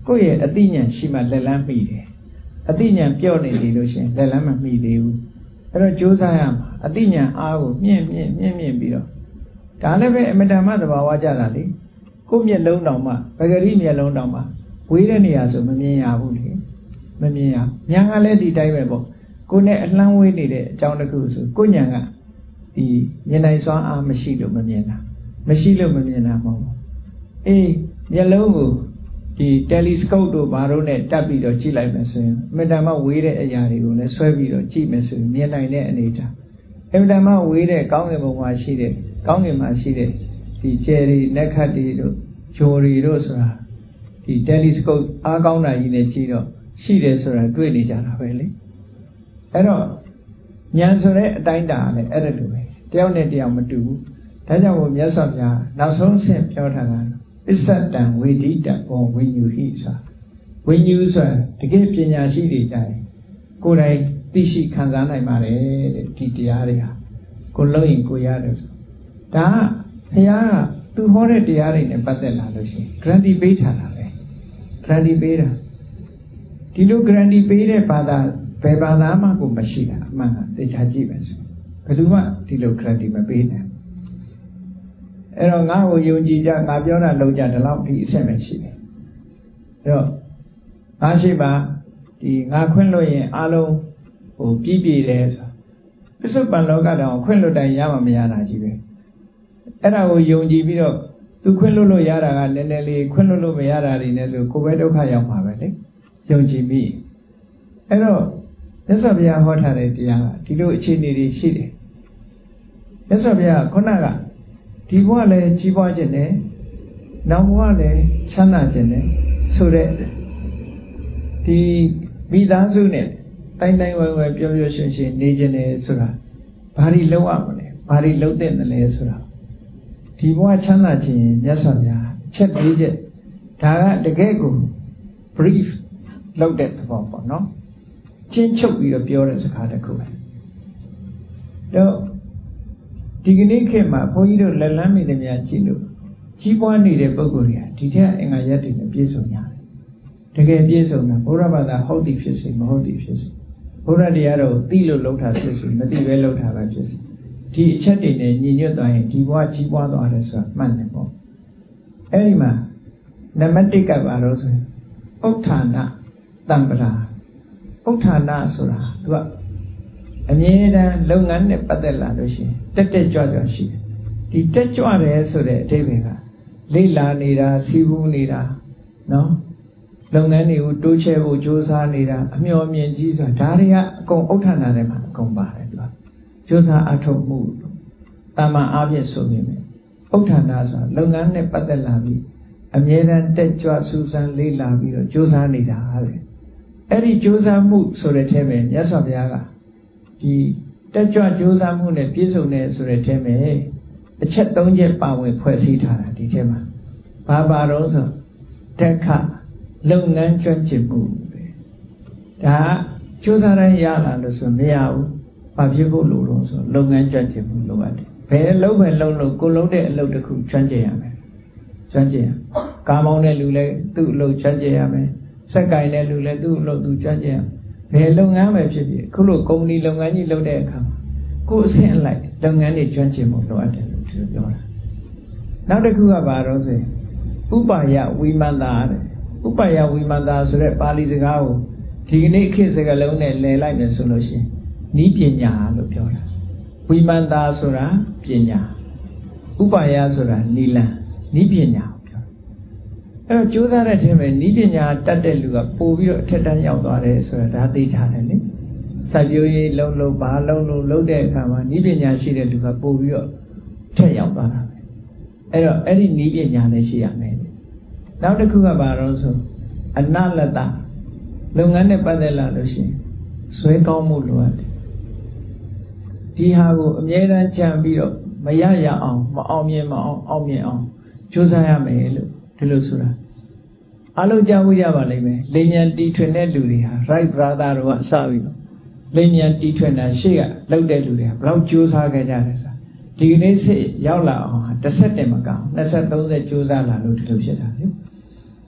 ကိုယ့်ရဲ့အသိဉာဏ်ရှိမှလက်လန်းမိတယ်အသိဉာဏ်ပြော့နေပြီလို့ရှင်လက်လန်းမမိသေးဘူးအဲ့တော့ကြိုးစားရမှာအသိဉာဏ်အားကိုမြင့်မြင့်မြင့်မြင့်ပြီးတော့ဒါလည်းပဲအမတန်မှသဘာဝကြတာလေကိုယ့်မျက်လုံးတောင်မှပဂရိမျက်လုံးတောင်မှဝေးတဲ့နေရာဆိုမမြင်ရဘူးလေမမြင်ရညာကလည်းဒီတိုင်းပဲပေါ့ကိုယ်နဲ့အလှမ်းဝေးနေတဲ့အကြောင်းတစ်ခုဆိုကိုယ်ညာကဒီမြင်နိုင်စွမ်းအားမရှိလို့မမြင်တာမရှိလို့မမြင်တာမဟုတ်ဘူးအေးမျက်လုံးကိုဒီ telescope တို့ဘာတို့နဲ့တက်ပြီးတော့ကြည့်လိုက်မယ်ဆိုရင်အမတန်မှဝေးတဲ့အရာတွေကိုလည်းဆွဲပြီးတော့ကြည့်မယ်ဆိုရင်မြင်နိုင်တဲ့အနေအထားအမတန်မှဝေးတဲ့ကောင်းကင်ဘုံမှာရှိတဲ့ကောင်းကင်မှာရှိတဲ့ဒီကျယ်တွေနက်ခတ်တွေတို့ဂျိုတွေတို့ဆိုတာဒီ telescope အားကောင်းတာကြီးနဲ့ကြည့်တော့ရှိတယ်ဆိုတာတွေ့နေကြတာပဲလေအဲ့တော့ဉာဏ်ဆိုတဲ့အတိုင်းတာလည်းအဲ့ဒါလိုပဲတယောက်နဲ့တယောက်မတူဘူးဒါကြောင့်မို့မြတ်စွာဘုရားနောက်ဆုံးဆင့်ပြောထားတာပစ္စတံဝေဒိတဘောဝိညူဟိဆိုတာဝိညူဆိုတာတကယ်ပညာရှိတွေကြရင်ကိုယ်တိုင်သိရှိခံစားနိုင်ပါတယ်တဲ့ဒီတရားတွေဟာကိုလုံးရင်ကိုရတယ်ဆိုဒါကဘုရားကသူဟောတဲ့တရားတွေနဲ့ပတ်သက်လာလို့ရှိရင် guarantee ပေးထားတာပဲ guarantee ပေးတာဒီလို guarantee ပေးတဲ့ဘာသာဘယ်ဘာသာမှကိုမရှိတာအမှန်ကသိချာကြည့်ပဲဆိုဘယ်သူမှဒီလို guarantee မပေးနိုင်အဲ့တော့ငါ့ကိုယုံကြည်ကြငါပြောတာလုပ်ကြဒီလောက်ဒီအဆင့်ပဲရှိတယ်အဲ့တော့ငါရှိပါဒီငါခွင့်လို့ရင်အလုံးဟိုပြည့်ပြည့်တယ်ဆိုပစ္စုပန်လောကတောင်ခွင့်လို့တိုင်ရမှာမရတာကြီးပဲအဲ့ဒါကိုယုံကြည်ပြီးတော့သူခွင့်လို့လို့ရတာကနည်းနည်းလေးခွင့်လို့လို့မရတာတွေနဲ့ဆိုကိုယ်ပဲဒုက္ခရောက်မှာပဲလေယုံကြည်ပြီးအဲ့တော့မြတ်စွာဘုရားဟောထားတဲ့တရားကဒီလိုအခြေအနေတွေရှိတယ်မြတ်စွာဘုရားခုနကဒီဘဝလည်းကြီးပွားခြင်းနဲ့နောက်ဘဝလည်းချမ်းသာခြင်းနဲ့ဆိုတဲ့ဒီမိသားစုနဲ့တိုင်းတိုင်းဝဲဝဲပြောပြောရှင်ရှင်နေခြင်းနဲ့ဆိုတာဘာတွေလုပ်ရမလဲဘာတွေလုပ်တဲ့တယ်လဲဆိုတာဒီဘဝချမ်းသာခြင်းမြတ်စွာဘုရားချက်လေးချက်ဒါကတကယ်ကို brief လုပ်တဲ့သဘောပေါ့နော်ချင်းချုပ်ပြီးတော့ပြောတဲ့စကားတစ်ခုပဲတော့ဒီကနေ့ခေတ်မှာဘုန်းကြီးတို့လက်လန်းမိတယ်များကြည့်လို့ကြီးပွားနေတဲ့ပုဂ္ဂိုလ်တွေကဒီထက်အင်္ဂါရက်တွေနဲ့ပြည့်စုံကြတယ်တကယ်ပြည့်စုံတာဘုရားဘာသာဟုတ်သည်ဖြစ်စေမဟုတ်သည်ဖြစ်စေဘုရားတရားတော်သိလို့လှုပ်တာဖြစ်စေမသိပဲလှုပ်တာပဲဖြစ်စေဒီအချက်တွေနဲ့ညီညွတ်သွားရင်ဒီဘဝကြီးပွားသွားတယ်ဆိုတာမှန်တယ်ပေါ့အဲ့ဒီမှာနံပါတ်တစ်ကဘာလို့ဆိုရင်ဥဋ္ဌာဏတံပရာဥဋ္ဌာဏဆိုတာသူကအမြဲတမ်းလုပ်ငန်းနဲ့ပတ်သက်လာလို့ရှိရင်တက်တက်ကြွကြွရှိတယ်ဒီတက်ကြွတယ်ဆိုတဲ့အဓိပ္ပာယ်ကလိလာနေတာစီးပူးနေတာနော်လုပ်ငန်းတွေကိုတိုးချဲ့ဖို့ကြိုးစားနေတာအမျှော်မြင်ကြီးဆိုတာဒါတွေကအကုန်ဥဋ္ဌာဏထဲမှာအကုန်ပါတယ်သူကကြိုးစားအထောက်မှုတာမန်အားဖြင့်ဆိုနေမယ်ဥဋ္ဌာဏဆိုတာလုပ်ငန်းနဲ့ပတ်သက်လာပြီးအမြဲတမ်းတက်ကြွစူးစမ်းလေ့လာပြီးတော့ကြိုးစားနေတာလေအဲ့ဒီကြိုးစားမှုဆိုတဲ့ထဲမှာမြတ်စွာဘုရားကဒီတက်ကြွကြိုးစားမှုနဲ့ပြည့်စုံတဲ့ဆိုတဲ့ထဲမှာအချက်၃ချက်ပါဝင်ဖွဲ့စည်းထားတာဒီထဲမှာဘာပါတော့ဆိုတက်ခလုပ်ငန်းကျွမ်းကျင်မှုပဲဒါကြိုးစားတိုင်းရလာလို့ဆိုမရဘူးဘာဖြစ်ဖို့လိုတော့ဆိုလုပ်ငန်းကျွမ်းကျင်မှုလိုအပ်တယ်ဘယ်အလုပ်ပဲလုပ်လို့ကိုလုပ်တဲ့အလုပ်တစ်ခုကျွမ်းကျင်ရမယ်ကျွမ်းကျင်ကားမောင်းတဲ့လူလည်းသူ့အလုပ်ကျွမ်းကျင်ရမယ်စက်ကင်တဲ့လူလည်းသူ့အလုပ်သူကျွမ်းကျင်ရမယ်ဘယ်လုပ်ငန်းပဲဖြစ်ဖြစ်ခုလိုကုမ္ပဏီလုပ်ငန်းကြီးလုပ်တဲ့အခါမှာကိုယ်အဆင့်အလိုက်လုပ်ငန်းတွေကျွမ်းကျင်မှုလိုအပ်တယ်လို့သူပြောတာနောက်တစ်ခုကဘာတော့ဆိုရင်ဥပါယဝိမန္တာတဲ့ဥပါယဝိမန္တာဆိုတဲ့ပါဠိစကားကိုဒီကနေ့ခေတ်စကားလုံးနဲ့လည်လိုက်မယ်ဆိုလို့ရှိရင်နီးပညာလို့ပြောတာဝိမန္တာဆိုတာပညာဥပါယဆိုတာနိလန်နီးပညာပြောအဲ့တော့ကြိုးစားတဲ့အချိန်မှာနီးပညာတတ်တဲ့လူကပို့ပြီးတော့အထက်တန်းရောက်သွားတယ်ဆိုတာဒါသိချတယ်လေစိုက်ပျိုးရေးလုံးလုံးဘာလုံးလုံးလုပ်တဲ့အခါမှာနီးပညာရှိတဲ့လူကပို့ပြီးတော့ထက်ရောက်သွားတာပဲအဲ့တော့အဲ့ဒီနီးပညာလည်းရှိရမယ်နောက်တစ်ခုကဘာလို့ဆိုအနလတလုပ်ငန်းနဲ့ပတ်သက်လာလို့ရှိရင်ဇွဲကောင်းမှုလိုအပ်တယ်ဒီဟာကိုအမြဲတမ်းကြံပြီးတော့မရရအောင်မအောင်မြင်မအောင်အောင်မြင်အောင်ကြိုးစားရမယ်လို့ဒီလိုဆိုတာအလုံးကြားမှုရပါလိမ့်မယ်လိဉ္ဉံတီထွင်တဲ့လူတွေဟာ right brother တို့ကစပြီးတော့လိဉ္ဉံတီထွင်တာရှေ့ကလောက်တဲ့လူတွေကဘယ်လောက်ကြိုးစားခဲ့ကြလဲဆိုတာဒီကနေ့စိတ်ရောက်လာအောင်တစ်ဆက်တည်းမကောင်းနှစ်ဆက်သုံးဆက်ကြိုးစားလာလို့ဒီလိုဖြစ်တာလေ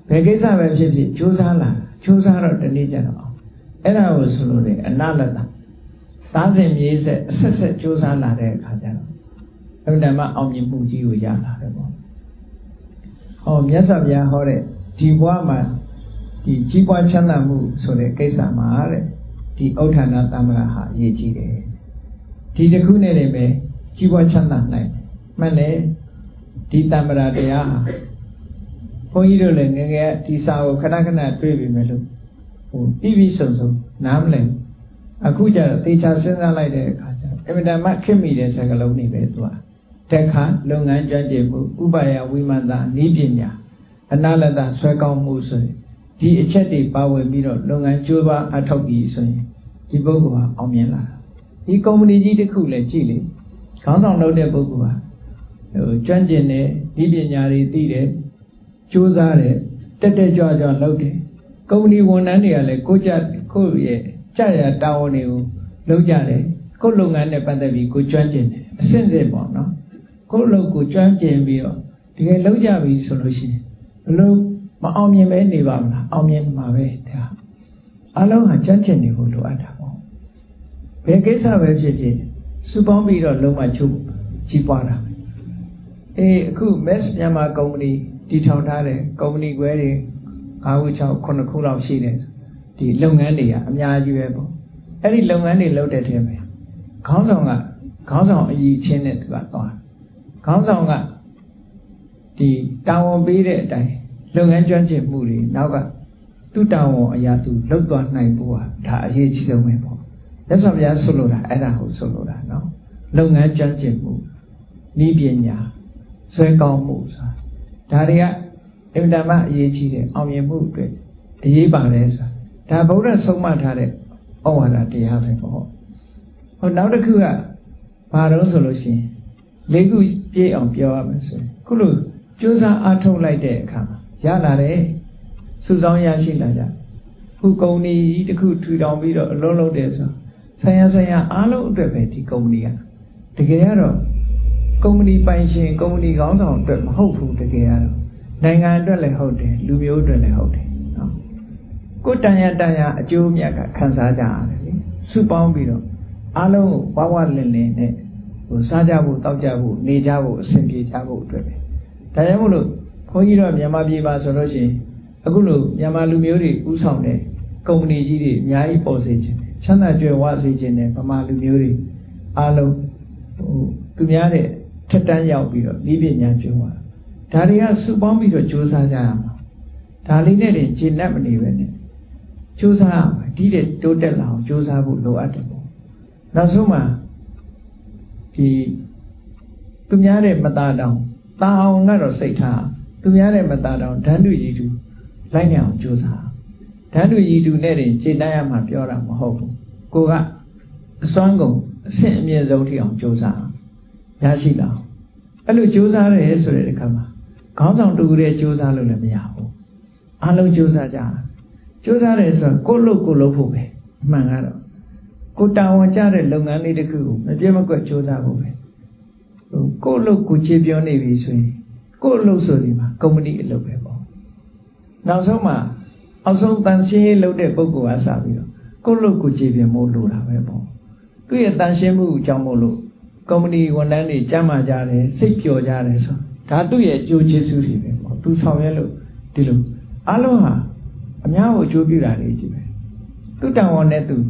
ဘယ်ကိစ္စပဲဖြစ်ဖြစ်ကြိုးစားလာကြိုးစားတော့တနေ့ကျတော့အဲ့ဒါကိုဆိုလို့လေအနာလတ္တသားစဉ်မြေးဆက်အဆက်ဆက်ကြိုးစားလာတဲ့အခါကျတော့အဲ့ဒါမှအောင်မြင်မှုကြီးကိုရလာတယ်ပေါ့ဟောမြတ်စွာဘုရားဟောတဲ့ဒီဘဝမှာဒီကြီးပွားချမ်းသာမှုဆိုတဲ့ကိစ္စမှာတဲ့ဒီဥဋ္ဌာဏတမ္မရာဟာအရေးကြီးတယ်ဒီတစ်ခုနဲ့လည်းပဲကြီးပွားချမ်းသာနိုင်မှန်တယ်ဒီတမ္မရာတရားဟာဘုန်းကြီးတို့လည်းငယ်ငယ်ဒီစာကိုခဏခဏတွေ့ပြီမယ်လို့ဟိုပြီးပြီးစုံစုံနားမလည်အခုကျတော့သေချာစဉ်းစားလိုက်တဲ့အခါကျတော့အမြဲတမ်းခင်မိတဲ့စကားလုံးတွေပဲသူကတက်ခါလုပ်ငန်းကြွကျင်မှုဥပါယဝိမန္တနည်းပညာအနာလတ္တဆွဲကောင်းမှုဆိုရင်ဒီအချက်တွေပါဝင်ပြီးတော့လုပ်ငန်းကြိုးပမ်းအထောက်ပြီးဆိုရင်ဒီပုဂ္ဂိုလ်ဟာအောင်မြင်လာတာဒီကုမ္ပဏီကြီးတစ်ခုလည်းကြည့်လေခေါင်းဆောင်လုပ်တဲ့ပုဂ္ဂိုလ်ဟာဟိုကျွမ်းကျင်တဲ့ဒီပညာတွေသိတယ်ကြိုးစားတယ်တက်တက်ကြွကြွလုပ်တယ်ကုမ္ပဏီဝန်ထမ်းတွေကလည်းကိုကြကိုရဲ့ကြာရတာဝန်တွေကိုလုပ်ကြတယ်ကိုလုပ်ငန်းနဲ့ပတ်သက်ပြီးကိုကျွမ်းကျင်တယ်အဆင့်ဆင့်ပေါ့နော်ကိုလုပ်ကိုကျွမ်းကျင်ပြီးတော့တကယ်လုပ်ကြပြီဆိုလို့ရှိရင်ဘလို့မအောင်မြင်ပဲနေပါမလားအောင်မြင်မှာပဲဒါအလုံးဟာကျွမ်းကျင်နေဖို့လိုအပ်တာပေါ့ဘယ်ကိစ္စပဲဖြစ်ဖြစ်စုပေါင်းပြီးတော့လုံးဝချုပ်ကြီးပွားတာအေးအခု Mass မြန်မာကုမ္ပဏီတည်ထောင်ထားတဲ့ကုမ္ပဏီခွဲတွေ၅ခု၆ခုခုခုလောက်ရှိတယ်ဒီလုပ်ငန်းတွေကအများကြီးပဲပေါ့အဲ့ဒီလုပ်ငန်းတွေလုပ်တဲ့ထဲမှာခေါင်းဆောင်ကခေါင်းဆောင်အကြီးချင်းနဲ့သူကသွားခေါင်းဆောင်ကဒီတာဝန်ပေးတဲ့အတိုင်းလုပ်ငန်းကျွမ်းကျင်မှုတွေနောက်ကသူ့တာဝန်အရာသူလုပ်သွားနိုင်ဖို့ဟာဒါအရေးကြီးဆုံးပဲပေါ့လက်ဆောင်ပြဆွလို့တာအဲ့ဒါကိုဆွလို့တာနော်လုပ်ငန်းကျွမ်းကျင်မှုနည်းပညာဆွဲကောင်းမှုဆိုတာဒါတွေကအင်တာမအရေးကြီးတယ်အောင်မြင်မှုအတွက်အရေးပါတယ်ဆိုတာဒါဗုဒ္ဓဆုံးမထားတဲ့ဩဝါဒတရားပဲပေါ့ဟိုနောက်တစ်ခုကဘာတော့ဆိုလို့ရှိရင်လေးခုပြည့်အောင်ပြောရမယ်ဆိုရင်ခုလိုကြိုးစားအားထုတ်လိုက်တဲ့အခါမှာရလာတယ်စုဆောင်းရရှိလာကြခုကုမ္ပဏီကြီးတစ်ခုထူထောင်ပြီးတော့အလုံးလုံးတယ်ဆိုဆိုင်ရဆိုင်ရအားလုံးအတွက်ပဲဒီကုမ္ပဏီကတကယ်ကတော့ကုမ္ပဏီပိုင်ရှင်ကုမ္ပဏီခေါင်းဆောင်အတွက်မဟုတ်ဘူးတကယ်ကတော့နိုင်ငံအတွက်လည်းဟုတ်တယ်လူမျိုးအတွက်လည်းဟုတ်တယ်နော်ကိုတန်ရတန်ရအကျိုးမြတ်ကခံစားကြရတယ်လေစုပေါင်းပြီးတော့အားလုံးကိုဝဝလင်းလင်းနဲ့ဟိုစားကြဖို့တောက်ကြဖို့နေကြဖို့အဆင်ပြေကြဖို့အတွက်ပဲဒါကြောင့်မို့လို့ဘုန်းကြီးတို့မြန်မာပြည်ပါဆိုလို့ရှိရင်အခုလိုမြန်မာလူမျိုးတွေဥဆောင်တဲ့ကုမ္ပဏီကြီးတွေအများကြီးပေါ်စေခြင်းချမ်းသာကြွယ်ဝစေခြင်းနဲ့ဗမာလူမျိုးတွေအားလုံးဟိုသူများတဲ့ထက်တန်းရောက်ပြီးတော့ဤပညာကျွမ်းသွားဒါတွေကစုပေါင်းပြီးတော့ကြိုးစားကြရမှာဒါလေးနဲ့တင်ခြေနဲ့မနေပဲနဲ့ကြိုးစားရမှာဒီတဲ့တိုးတက်လာအောင်ကြိုးစားဖို့လိုအပ်တယ်ပေါ့နောက်ဆုံးမှာဒီသူများတဲ့မသားတောင်တာအောင်ကတော့စိတ်ထားသူများတဲ့မသားတောင်ဓာတ်တူကြီးတူလိုက်နေအောင်ကြိုးစားဓာတ်တူကြီးတူနဲ့တင်ခြေတန်းရမှာပြောတာမဟုတ်ဘူးကိုကအစွမ်းကုန်အဆင့်အမြင့်ဆုံးထိအောင်ကြိုးစားရရှိလာအဲ့လိုကြိုးစားရဲဆိုတဲ့အခါမှာခေါင်းဆောင်တူတဲ့ကြိုးစားလို့လည်းမရဘူးအားလုံးကြိုးစားကြကြိုးစားတယ်ဆိုတော့ကိုလို့ကိုလို့ဖို့ပဲအမှန်ကတော့ကိုတာဝန်ကြတဲ့လုပ်ငန်းလေးတစ်ခုကိုမပြတ်မကွက်ကြိုးစားဖို့ပဲဟိုကိုလို့ကိုချေပြောနေပြီဆိုရင်ကိုလို့ဆိုဒီမှာကုမ္ပဏီအလုပ်ပဲပေါ့နောက်ဆုံးမှာအောက်ဆုံးတန်ရှင်းရေးလုပ်တဲ့ပုဂ္ဂိုလ်အားစပြီးတော့ကိုလို့ကိုချေပြမို့လို့တာပဲပေါ့သူ့ရဲ့တန်ရှင်းမှုအကြောင်းမို့လို့ကုမ္ပဏီဝန်ထမ်းတွေကြမ်းမာကြတယ်စိတ်ပျော်ကြတယ်ဆိုဒါသူ့ရဲ့အကျိုးကျေးဇူးတွေပဲပေါ့သူဆောင်ရွက်လို့ဒီလိုအလုံးဟာအများကိုအကျိုးပြုတာတွေကြီးပဲသူ့တန်ဝန်နဲ့သူ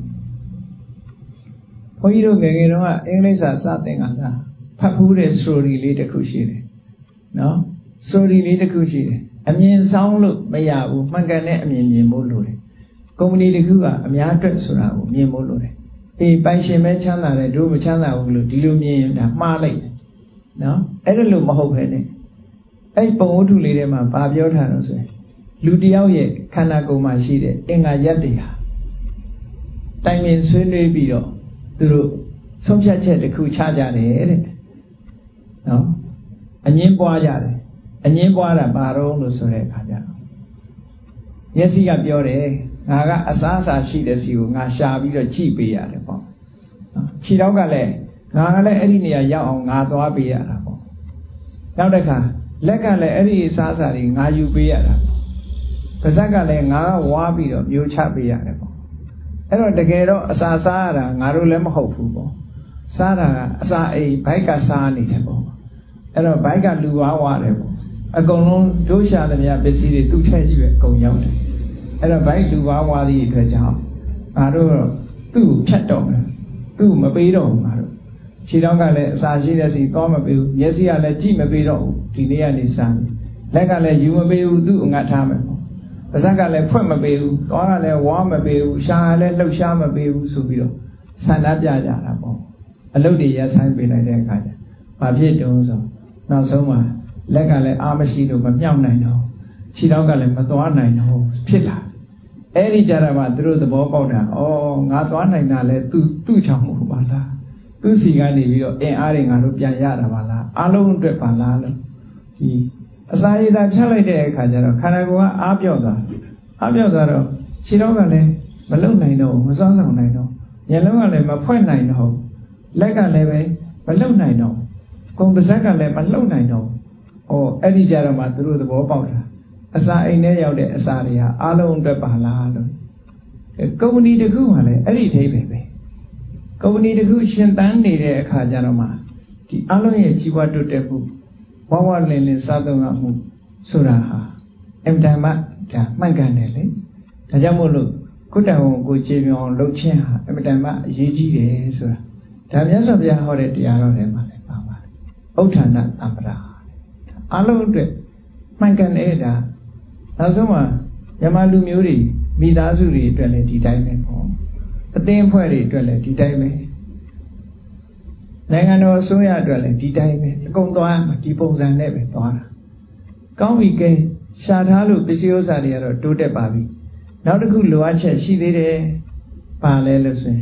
ဘုန်းကြီးတို့ငယ်ငယ်တုန်းကအင်္ဂလိပ်စာစသင်ခါသာဖတ်ဖူးတဲ့ story လေးတစ်ခုရှိတယ်နော် story လေးတစ်ခုရှိတယ်အမြင်ဆောင်လို့မရဘူးမှန်ကန်တဲ့အမြင်မြင်ဖို့လိုတယ်ကုမ္ပဏီတစ်ခုကအများအတွက်ဆိုတာကိုမြင်ဖို့လိုတယ်အေးပိုင်ရှင်ပဲချမ်းသာတယ်တို့မချမ်းသာဘူးလို့ဒီလိုမြင်ရင်ဒါမှားလိုက်တယ်နော်အဲ့ဒါလို့မဟုတ်ပဲနဲ့အဲ့ပုံဝတ္ထုလေးထဲမှာဗာပြောထားတော့ဆိုရင်လူတယောက်ရဲ့ခန္ဓာကိုယ်မှာရှိတဲ့အင်္ဂါရက်တွေဟာတိုင်ပင်ဆွေးနွေးပြီးတော့သူတို့ဆုံးဖြတ်ချက်တစ်ခုချကြတယ်တဲ့နော်အငင်းပွားကြတယ်အငင်းပွားတာဘာတော့လို့ဆိုတဲ့အခါကျတော့မျက်စိကပြောတယ်ငါကအစားအစာရှိတဲ့စီကိုငါရှာပြီးတော့ကြည့်ပေးရတယ်ပေါ့နော်ခြေတော့ကလည်းငါကလည်းအဲ့ဒီနေရာရောက်အောင်ငါသွားပေးရတာပေါ့နောက်တစ်ခါလက်ကလည်းအဲ့ဒီအစားအစာတွေငါယူပေးရတာပါဇက်ကလည်းငါကဝါပြီးတော့မျိုးချပေးရတယ်ပေါ့အဲ့တော့တကယ်တော့အစာစားရတာငါတို့လည်းမဟုတ်ဘူးပေါ့စားတာကအစာအိမ်ဘိုက်ကစားနေတယ်ပေါ့အဲ့တော့ဘိုက်ကလူဝါဝါတယ်ပေါ့အကုန်လုံးဒုရှာသမျှပစ္စည်းတွေသူ့ထဲကြီးပဲအကုန်ရောက်တယ်အဲ့တော့ဘိုက်လူဝါဝါသည့်အတွက်ကြောင့်ငါတို့သူ့ကိုဖြတ်တော့မယ်သူ့မပေးတော့ဘူးငါတို့ခြေထောက်ကလည်းအစာရှိတဲ့စီသွားမပေးဘူးမျက်စိကလည်းကြည့်မပေးတော့ဘူးဒီနေ့ကနေစမ်းလက်ကလည်းယူမပေးဘူးသူ့ငတ်ထားမယ်ပေါ့ပါးစပ်ကလည်းဖွက်မပေးဘူးသွားကလည်းဝါမပေးဘူးရှာကလည်းလှုပ်ရှားမပေးဘူးဆိုပြီးတော့ဆန္ဒပြကြတာပေါ့အလုပ်တွေရပ်ဆိုင်ပေးလိုက်တဲ့အခါကျဘာဖြစ်တုံးဆိုနောက်ဆုံးမှာလက်ကလည်းအားမရှိလို့မမြောက်နိုင်တော့ခြေထောက်ကလည်းမသွားနိုင်တော့ဖြစ်လာအဲ့ဒီကြတာမှသူတို့သဘောပေါက်တာဩငါသွားနိုင်တာလဲသူသူ့ချောင်းမဟုတ်ပါလားသူ့စီကနေပြီးတော့အင်အားတွေငါတို့ပြန်ရတာပါလားအားလုံးအတွက်ပါလားလို့ဒီအစာရည်သာဖြတ်လိုက်တဲ့အခါကျတော့ခန္ဓာကိုယ်ကအားပြော့သွားအားပြော့သွားတော့ခြေထောက်ကလည်းမလုံနိုင်တော့မစွမ်းဆောင်နိုင်တော့မျက်လုံးကလည်းမဖွင့်နိုင်တော့လက်ကလည်းပဲမလုံနိုင်တော့ကုံပါးစပ်ကလည်းမလှုပ်နိုင်တော့ဩအဲ့ဒီကြတော့မှသူတို့သဘောပေါက်တာအစာအိမ်ထဲရောက်တဲ့အစာတွေဟာအားလုံးအတွက်ပါလားလို့ကုမ္ပဏီတစ်ခုမှလည်းအဲ့ဒီအဓိပ္ပာယ်ပဲကုမ္ပဏီတစ်ခုရှင်သန်နေတဲ့အခါကျတော့မှဒီအားလုံးရဲ့ကြီးပွားတိုးတက်မှုဝဝလင်းလင်းစားသုံးရမှုဆိုတာဟာအင်တန်မှဒါမှန်ကန်တယ်လေဒါကြောင့်မို့လို့ကုတ္တဝံကိုခြေပြောင်းလှုပ်ခြင်းဟာအင်တန်မှအရေးကြီးတယ်ဆိုတာဒါမြတ်စွာဘုရားဟောတဲ့တရားတော်ထဲမှာလည်းပါပါတယ်ဥဋ္ဌာဏတမ္ပရာအားလုံးအတွက်မှန်ကန်တဲ့ဒါနောက်ဆုံးမှာမြန်မာလူမျိုးတွေမိသားစုတွေအတွက်လည်းဒီတိုင်းပဲပေါ့အသင်းအဖွဲ့တွေအတွက်လည်းဒီတိုင်းပဲနိုင်ငံတော်အစိုးရအတွက်လည်းဒီတိုင်းပဲအကုန်သွားမှာဒီပုံစံနဲ့ပဲသွားတာကောင်းပြီကဲရှာထားလို့ပစ္စည်းဥစ္စာတွေကတော့တိုးတက်ပါပြီနောက်တစ်ခုလိုအပ်ချက်ရှိသေးတယ်ပါလဲလို့ဆိုရင်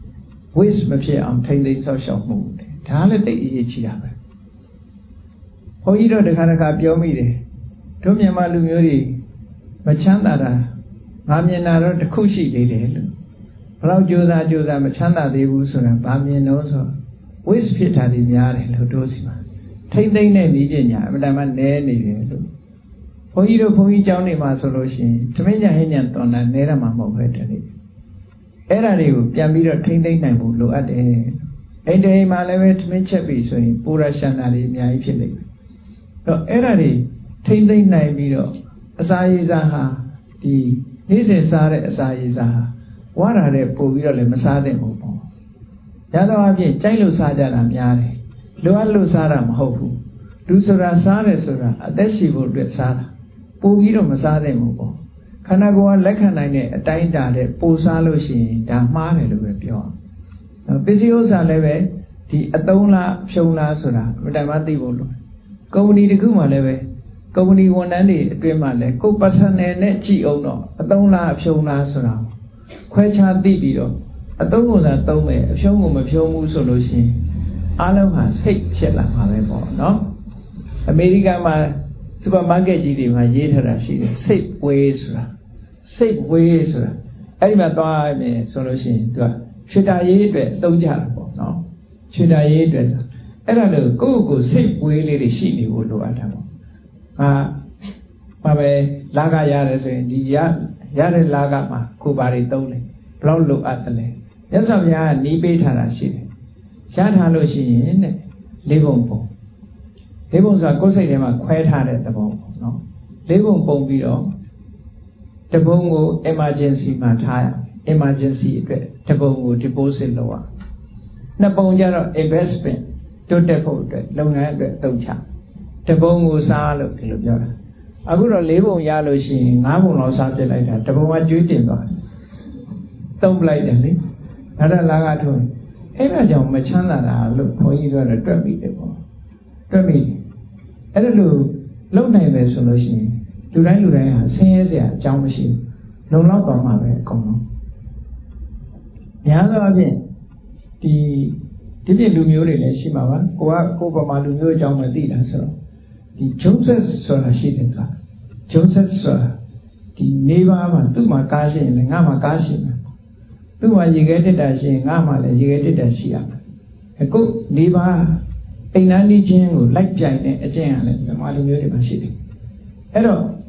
waste မဖြစ်အောင်ထိမ့်သိမ်းဆောက်ရှောက်မှုဒါလည်းတိတ်အရေးကြီးတာပဲဘုန်းကြီးတို့တခါတခါပြောမိတယ်တို့မြန်မာလူမျိုးတွေမချမ်းသာတာငါမြင်တာတော့တစ်ခုရှိသေးတယ်လို့ဘယ်တော့ကြိုးစားကြိုးစားမချမ်းသာသေးဘူးဆိုတာဗာမြင်တော့ဆို waste ဖြစ်တာတွေများတယ်လို့တို့စီမှာထိမ့်သိမ့်တဲ့နည်းပညာအမှန်တမ်းနဲနေတယ်လို့ဘုန်းကြီးတို့ဘုန်းကြီးကျောင်းတွေမှာဆိုလို့ရှိရင်သမင်းညာဟင်းညာတော်တာနဲရမှာမဟုတ်ပဲတည်းအဲ့ဒါတွေကိုပြန်ပြီးတော့ထိမ့်သိမ့်နိုင်ဖို့လိုအပ်တယ်အဲ့ဒီမှာလည်းပဲသမင်းချက်ပြီဆိုရင်ပူရရှန္တာတွေအများကြီးဖြစ်လိမ့်မယ်တော့အဲ့ဒါတွေထိမ့်သိမ့်နိုင်ပြီးတော့အစာရည်စားဟာဒီနေ့စဉ်စားတဲ့အစာရည်စားဟာဝါတာတဲ့ပို့ပြီးတော့လည်းမစားသင့်ဘူးပေါ့ရသောအဖြစ်ကြိုက်လို့စားကြတာများတယ်လိုအပ်လို့စားတာမဟုတ်ဘူးလူဆိုတာစားတယ်ဆိုတာအသက်ရှိဖို့အတွက်စားတာပို့ပြီးတော့မစားသင့်ဘူးပေါ့ခန္ဓာကိုယ်ကလက်ခံနိုင်တဲ့အတိုင်းအတာတဲ့ပို့စားလို့ရှိရင်ဒါမှားတယ်လို့ပဲပြောအောင်ပစ္စည်းဥစ္စာလည်းပဲဒီအသုံးလားဖြုံလားဆိုတာမတိုင်မသိဖို့လို့ကုမ္ပဏီတစ်ခုမှလည်းပဲကုမ္ပဏီဝန်ထမ်းတွေအတွင်းမှာလည်းကိုယ် personal နဲ့ကြည့်အောင်တော့အသုံးလားအဖြုံလားဆိုတာခွဲခြားသိပြီးတော့အသုံးကိုသာသုံးမယ်အဖြုံးကိုမဖြုံးဘူးဆိုလို့ရှိရင်အားလုံးဟာစိတ်ဖြစ်လာမှာပဲပေါ့နော်အမေရိကန်မှာစူပါမားကတ်ကြီးတွေမှာရေးထားတာရှိတယ် safe way ဆိုတာ safe way ဆိုတာအဲ့ဒီမှာသွားရမယ်ဆိုလို့ရှိရင်သူကချွေတာရေးအတွက်အသုံးကြတာပေါ့နော်ချွေတာရေးအတွက်ဆိုအဲ့ဒါလို့ကိုယ့်ကိုယ် safe way လေးတွေရှိနေဖို့လိုအပ်တာပေါ့ဟာဘာပဲလာကရတယ်ဆိုရင်ဒီရရတဲ့လာကမှာကိုယ်ပါတွေသုံးတယ်ဘယ်လောက်လိုအပ်တယ်လဲမြတ်စွာဘုရားကနီးပေးထားတာရှိတယ်ရထားလို့ရှိရင်တဲ့လေးပုံပုံလေးပုံဆိုတာကိုယ်စိတ်ထဲမှာခွဲထားတဲ့သဘောပေါ့နော်လေးပုံပုံပြီးတော့တပုံကို emergency မှာထားရ emergency အတွက်တပုံကို deposit လုပ်ရနှစ်ပုံကျတော့ investment တိုးတက်ဖို့အတွက်လုပ်ငန်းအတွက်အသုံးချတပုံကိုစားလို့ဒီလိုပြောတာအခုတော့လေးပုံရလို့ရှိရင်ငါးပုံလောက်စားပြစ်လိုက်တာတပုံကကျွေးတင်သွားတယ်သုံးပလိုက်တယ်လေအဲ့ဒါလာကထုံးအဲ့ဒါကြောင့်မချမ်းသာတာလို့ခွန်ကြီးတို့ကတော့တွက်ပြီးတယ်ပေါ့တွက်ပြီးအဲ့ဒါလို့လုံနိုင်တယ်ဆိုလို့ရှိရင်လူတိုင်းလူတိုင်းဟာဆင်းရဲစရာအကြောင်းမရှိဘူးလုံလောက်သွားမှာပဲအကုန်လုံးများသောအားဖြင့်ဒီဒီပြလူမျိုးတွေလည်းရှိမှာပါကိုကကိုပမာလူမျိုးအကြောင်းမသိတာဆိုတော့ဒီဂျုံဆက်ဆိုတာရှိတယ်ကဂျုံဆက်ဆိုတာဒီနေပါမှာသူ့မှာကားရှိရင်လည်းငါမှာကားရှိမှာသူ့မှာရေခဲတက်တာရှိရင်ငါမှာလည်းရေခဲတက်တာရှိရမယ်အခုနေပါအိမ်သားနေချင်းကိုလိုက်ပြိုင်တဲ့အကျင့်ကလည်းမြန်မာလူမျိုးတွေမှာရှိတယ်အဲ့တော့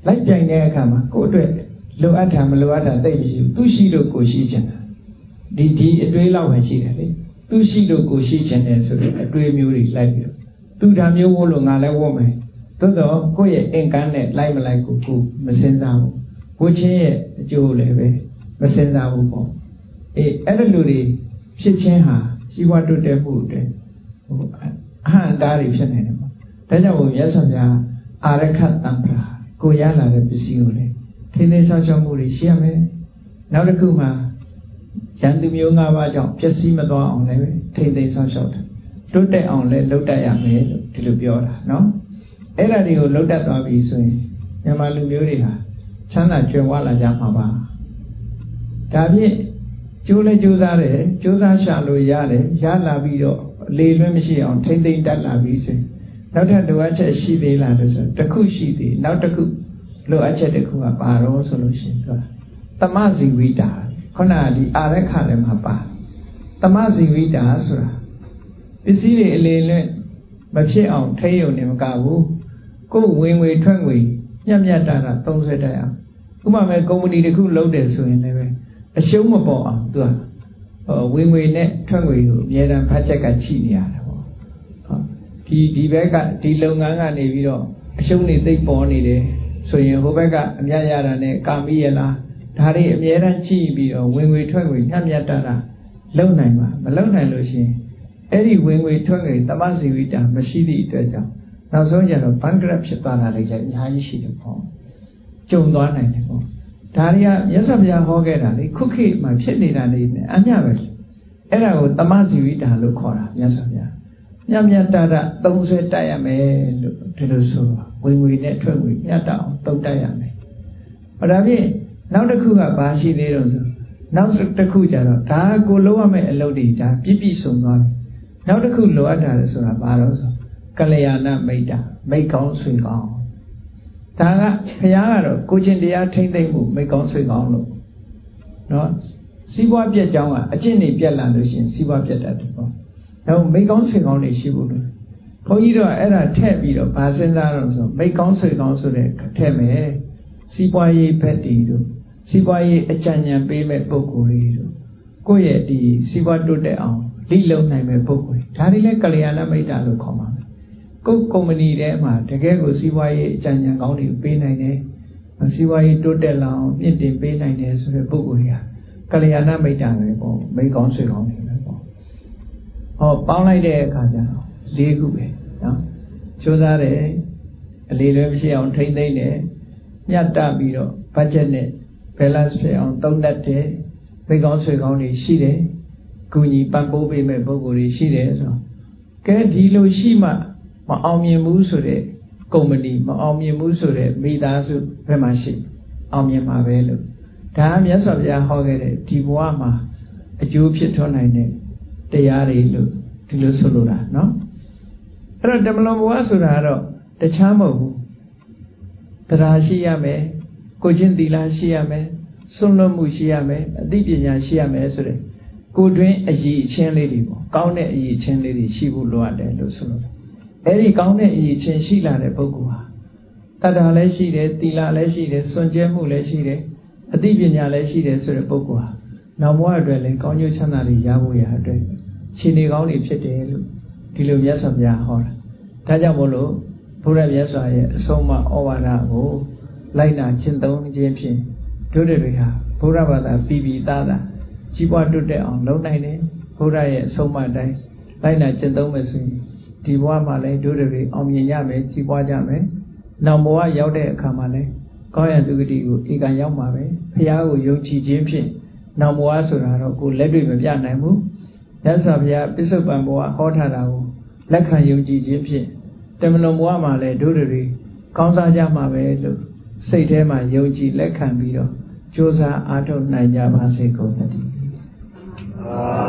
လိုက်ပြိုင်တဲ့အခါမှာကိုယ့်အတွက်လိုအပ်တာမလိုအပ်တာသိမရှိဘူးသူရှိလို့ကိုရှိချင်တာဒီဒီအတွေးလောက်ပဲရှိတယ်လေသူရှိလို့ကိုရှိချင်တယ်ဆိုတော့အတွေးမျိုးတွေလိုက်ပြီးတော့သူဒါမျိုးဝတ်လို့ငါလည်းဝတ်မယ်သို့တော့ကိုယ့်ရဲ့အင်ကန်းနဲ့လိုက်မလိုက်ကိုကိုမစင်စားဘူးဝတ်ချင်းရဲ့အကျိုးလည်းပဲမစင်စားဘူးပေါ့အေးအဲ့လိုတွေဖြစ်ချင်းဟာစီးပွားတိုးတက်မှုအတွက်ဟိုအဟံတားတွေဖြစ်နေတယ်ပေါ့ဒါကြောင့်ဘုရားဆောင်ပြအာရခတံပရာကိုရလာတဲ့ပစ္စည်းကိုလေထိန်းသိမ်းဆောင်ရှောက်မှုတွေရှိရမယ်နောက်တစ်ခုမှာရန်သူမျိုး၅ပါးကြောင့်ပျက်စီးမသွားအောင်လည်းထိန်းသိမ်းဆောင်ရှောက်တယ်တိုးတက်အောင်လည်းလုပ်တတ်ရမယ်လို့ဒီလိုပြောတာနော်အဲ့ဒါတွေကိုလုပ်တတ်သွားပြီဆိုရင်မြန်မာလူမျိုးတွေဟာချမ်းသာကြွယ်ဝလာကြမှာပါဒါဖြင့်ကြိုးလဲကြိုးစားတယ်ကြိုးစားရှာလို့ရတယ်ရလာပြီးတော့လေလွှင့်မရှိအောင်ထိမ့်သိမ့်တတ်လာပြီဆိုရင်နောက်ထပ်လိုအပ်ချက်ရှိသေးလားလို့ဆိုတစ်ခုရှိသေးနောက်တစ်ခုလိုအပ်ချက်တစ်ခုကပါတော့ဆိုလို့ရှိရင်သူကသမဇီဝိတာခုနကဒီအာရခလည်းမှာပါသမဇီဝိတာဆိုတာပစ္စည်းတွေအလေလွှင့်မဖြစ်အောင်ထိရုံနေမကဘူးကိုယ်ဝင်ငွေထွက်ငွေညံ့ညက်တာတာသုံးဆွဲတတ်အောင်ဥပမာမဲ့ကုမ္ပဏီတစ်ခုလုပ်တယ်ဆိုရင်လည်းအရှုံးမပေါ်အောင်သူကဝင်ငွေနဲ့ထွက်ငွေကိုအများတန်းဖတ်ချက်ကချိနေရတယ်ပေါ့ဒီဒီဘက်ကဒီလုပ်ငန်းကနေပြီးတော့အရှုံးတွေသိပ်ပေါ်နေတယ်ဆိုရင်ဟိုဘက်ကအများရတာနဲ့ကာမိရလားဒါတွေအများတန်းချိပြီးတော့ဝင်ငွေထွက်ငွေညံ့ညက်တာတာလုံနိုင်မှာမလုံနိုင်လို့ရှိရင်အဲ့ဒီဝင်ငွေထွက်ငွေသမဇီဝိတာမရှိသည့်အတွက်ကြောင့်နောက်ဆုံးကျတော့ bankrupt ဖြစ်သွားတာလည်းအများကြီးရှိတယ်ပေါ့ကြုံသွားနိုင်တယ်ပေါ့ဒါတွေကမြတ်စွာဘုရားဟောခဲ့တာလေခုခေတ်မှာဖြစ်နေတာနေနဲ့အမျှပဲအဲ့ဒါကိုသမဇီဝိတာလို့ခေါ်တာမြတ်စွာဘုရားညံ့ညက်တာတာသုံးဆွဲတတ်ရမယ်လို့ဒီလိုဆိုတော့ဝင်ငွေနဲ့ထွက်ငွေညတ်တအောင်သုံးတတ်ရမယ်ဟောဒါဖြင့်နောက်တစ်ခုကဘာရှိသေးတော့ဆိုနောက်တစ်ခုကျတော့ဒါကိုလုံးဝမဲ့အလုပ်တွေဒါပြည့်ပြည့်စုံသွားပြီနောက်တစ်ခုလိုအပ်တာလဲဆိုတာဘာလို့ဆိုကလျာဏမိတ်တာမိတ်ကောင်းဆွေကောင်းဒါကဘုရားကတော့ကိုချင်းတရားထိမ့်သိမ့်မှုမိတ်ကောင်းဆွေကောင်းလို့နော်စီးပွားပြက်ကြောင်းကအကျင့်တွေပြက်လာလို့ရှိရင်စီးပွားပြက်တတ်တယ်ပေါ့ဒါမိတ်ကောင်းဆွေကောင်းတွေရှိဖို့လို့ဘုန်းကြီးတို့ကအဲ့ဒါထည့်ပြီးတော့ဗာစဉ်းစားတော့ဆိုမိတ်ကောင်းဆွေကောင်းဆိုတဲ့ထည့်မယ်စီးပွားရေးဘက်တည်တို့စီးပွားရေးအကြံဉာဏ်ပေးမဲ့ပုံကိုယ်တွေတို့ကိုယ့်ရဲ့ဒီစီးပွားတိုးတက်အောင်လိလုံနိုင်မဲ့ပုံကိုယ်ဒါတွေလည်းကလျာဏမိတ်တာလို့ခေါ်ပါမယ်ကိုယ်ကုမ္ပဏီထဲမှာတကယ်ကိုစီးပွားရေးအကြံဉာဏ်ကောင်းတွေပေးနိုင်တယ်စီးပွားရေးတိုးတက်လာအောင်မြင့်တင်ပေးနိုင်တယ်ဆိုတဲ့ပုံကိုယ်တွေကကလျာဏမိတ်တာပဲပေါ့မိတ်ကောင်းဆွေကောင်းတွေပဲပေါ့ဟောပေါင်းလိုက်တဲ့အခါကျတော့၄ခုပဲနော်ကြိုးစားတယ်အလေးလွဲမရှိအောင်ထိမ့်သိမ့်တယ်ညတ်တပြီးတော့ဘတ်ဂျက်နဲ့ balance ဖြစ်အောင်သုံးတတ်တယ်မိတ်ကောင်းဆွေကောင်းတွေရှိတယ်ကုညီပံ့ပိုးပေးမဲ့ပုံကိုယ်တွေရှိတယ်ဆိုတော့ကဲဒီလိုရှိမှမအောင်မြင်ဘူးဆိုတဲ့ကုမ္ပဏီမအောင်မြင်ဘူးဆိုတဲ့မိသားစုဘယ်မှာရှိအောင်မြင်မှာပဲလို့ဒါကမြတ်စွာဘုရားဟောခဲ့တဲ့ဒီဘဝမှာအကျိုးဖြစ်ထွန်းနိုင်တဲ့တရားတွေလို့ဒီလိုဆိုလိုတာနော်အဲ့တော့ဓမ္မလွန်ဘဝဆိုတာကတော့တခြားမဟုတ်ဘူးတရားရှိရမယ်ကိုချင်းသီလရှိရမယ်စွန့်လွတ်မှုရှိရမယ်အသိပညာရှိရမယ်ဆိုတဲ့ကိုတွင်အရည်အချင်းလေးတွေပေါ့ကောင်းတဲ့အရည်အချင်းလေးတွေရှိဖို့လိုအပ်တယ်လို့ဆိုလိုတယ်အဲ့ဒီကောင်းတဲ့အရည်အချင်းရှိလာတဲ့ပုဂ္ဂိုလ်ဟာတတ္တာလည်းရှိတယ်သီလလည်းရှိတယ်စွန့်ကြဲမှုလည်းရှိတယ်အသိပညာလည်းရှိတယ်ဆိုတဲ့ပုဂ္ဂိုလ်ဟာနောက်ဘဝအတွက်လည်းကောင်းကျိုးချမ်းသာတွေရဖို့ရအတွက်ခြေနေကောင်းတွေဖြစ်တယ်လို့ဒီလိုမြတ်စွာဘုရားဟောတာဒါကြောင့်မို့လို့ဘုရားမြတ်စွာရဲ့အဆုံးအမဩဝါဒကိုလိုက်နာကျင့်သုံးခြင်းဖြင့်တို့တွေဟာဘုရားဘာသာပြည်ပြည်သားသားကြီးပွားတိုးတက်အောင်လုပ်နိုင်တယ်ဘုရားရဲ့အဆုံးအမအတိုင်းလိုက်နာကျင့်သုံးမယ်ဆိုရင်ဒီဘဝမှာလည်းတို့တွေအောင်မြင်ရမယ်ကြီးပွားကြမယ်နောက်ဘဝရောက်တဲ့အခါမှာလည်းကောင်းရသူဂတိကိုဧကံရောက်မှာပဲဘုရားကိုယုံကြည်ခြင်းဖြင့်နောက်ဘဝဆိုတာတော့ကိုလက်တွေ့မပြနိုင်ဘူးမြတ်စွာဘုရားပစ္စုပန်ဘဝဟောထားတာကိုလက်ခံယုံကြည်ခြင်းဖြင့်တမလွန်ဘဝမှာလည်းတို့တွေကောင်းစားကြမှာပဲလို့စိတ်ထဲမှာယုံကြည်လက်ခံပြီးတော့ကြိုးစားအားထုတ်နိုင်ကြပါစေကုန်သတည်း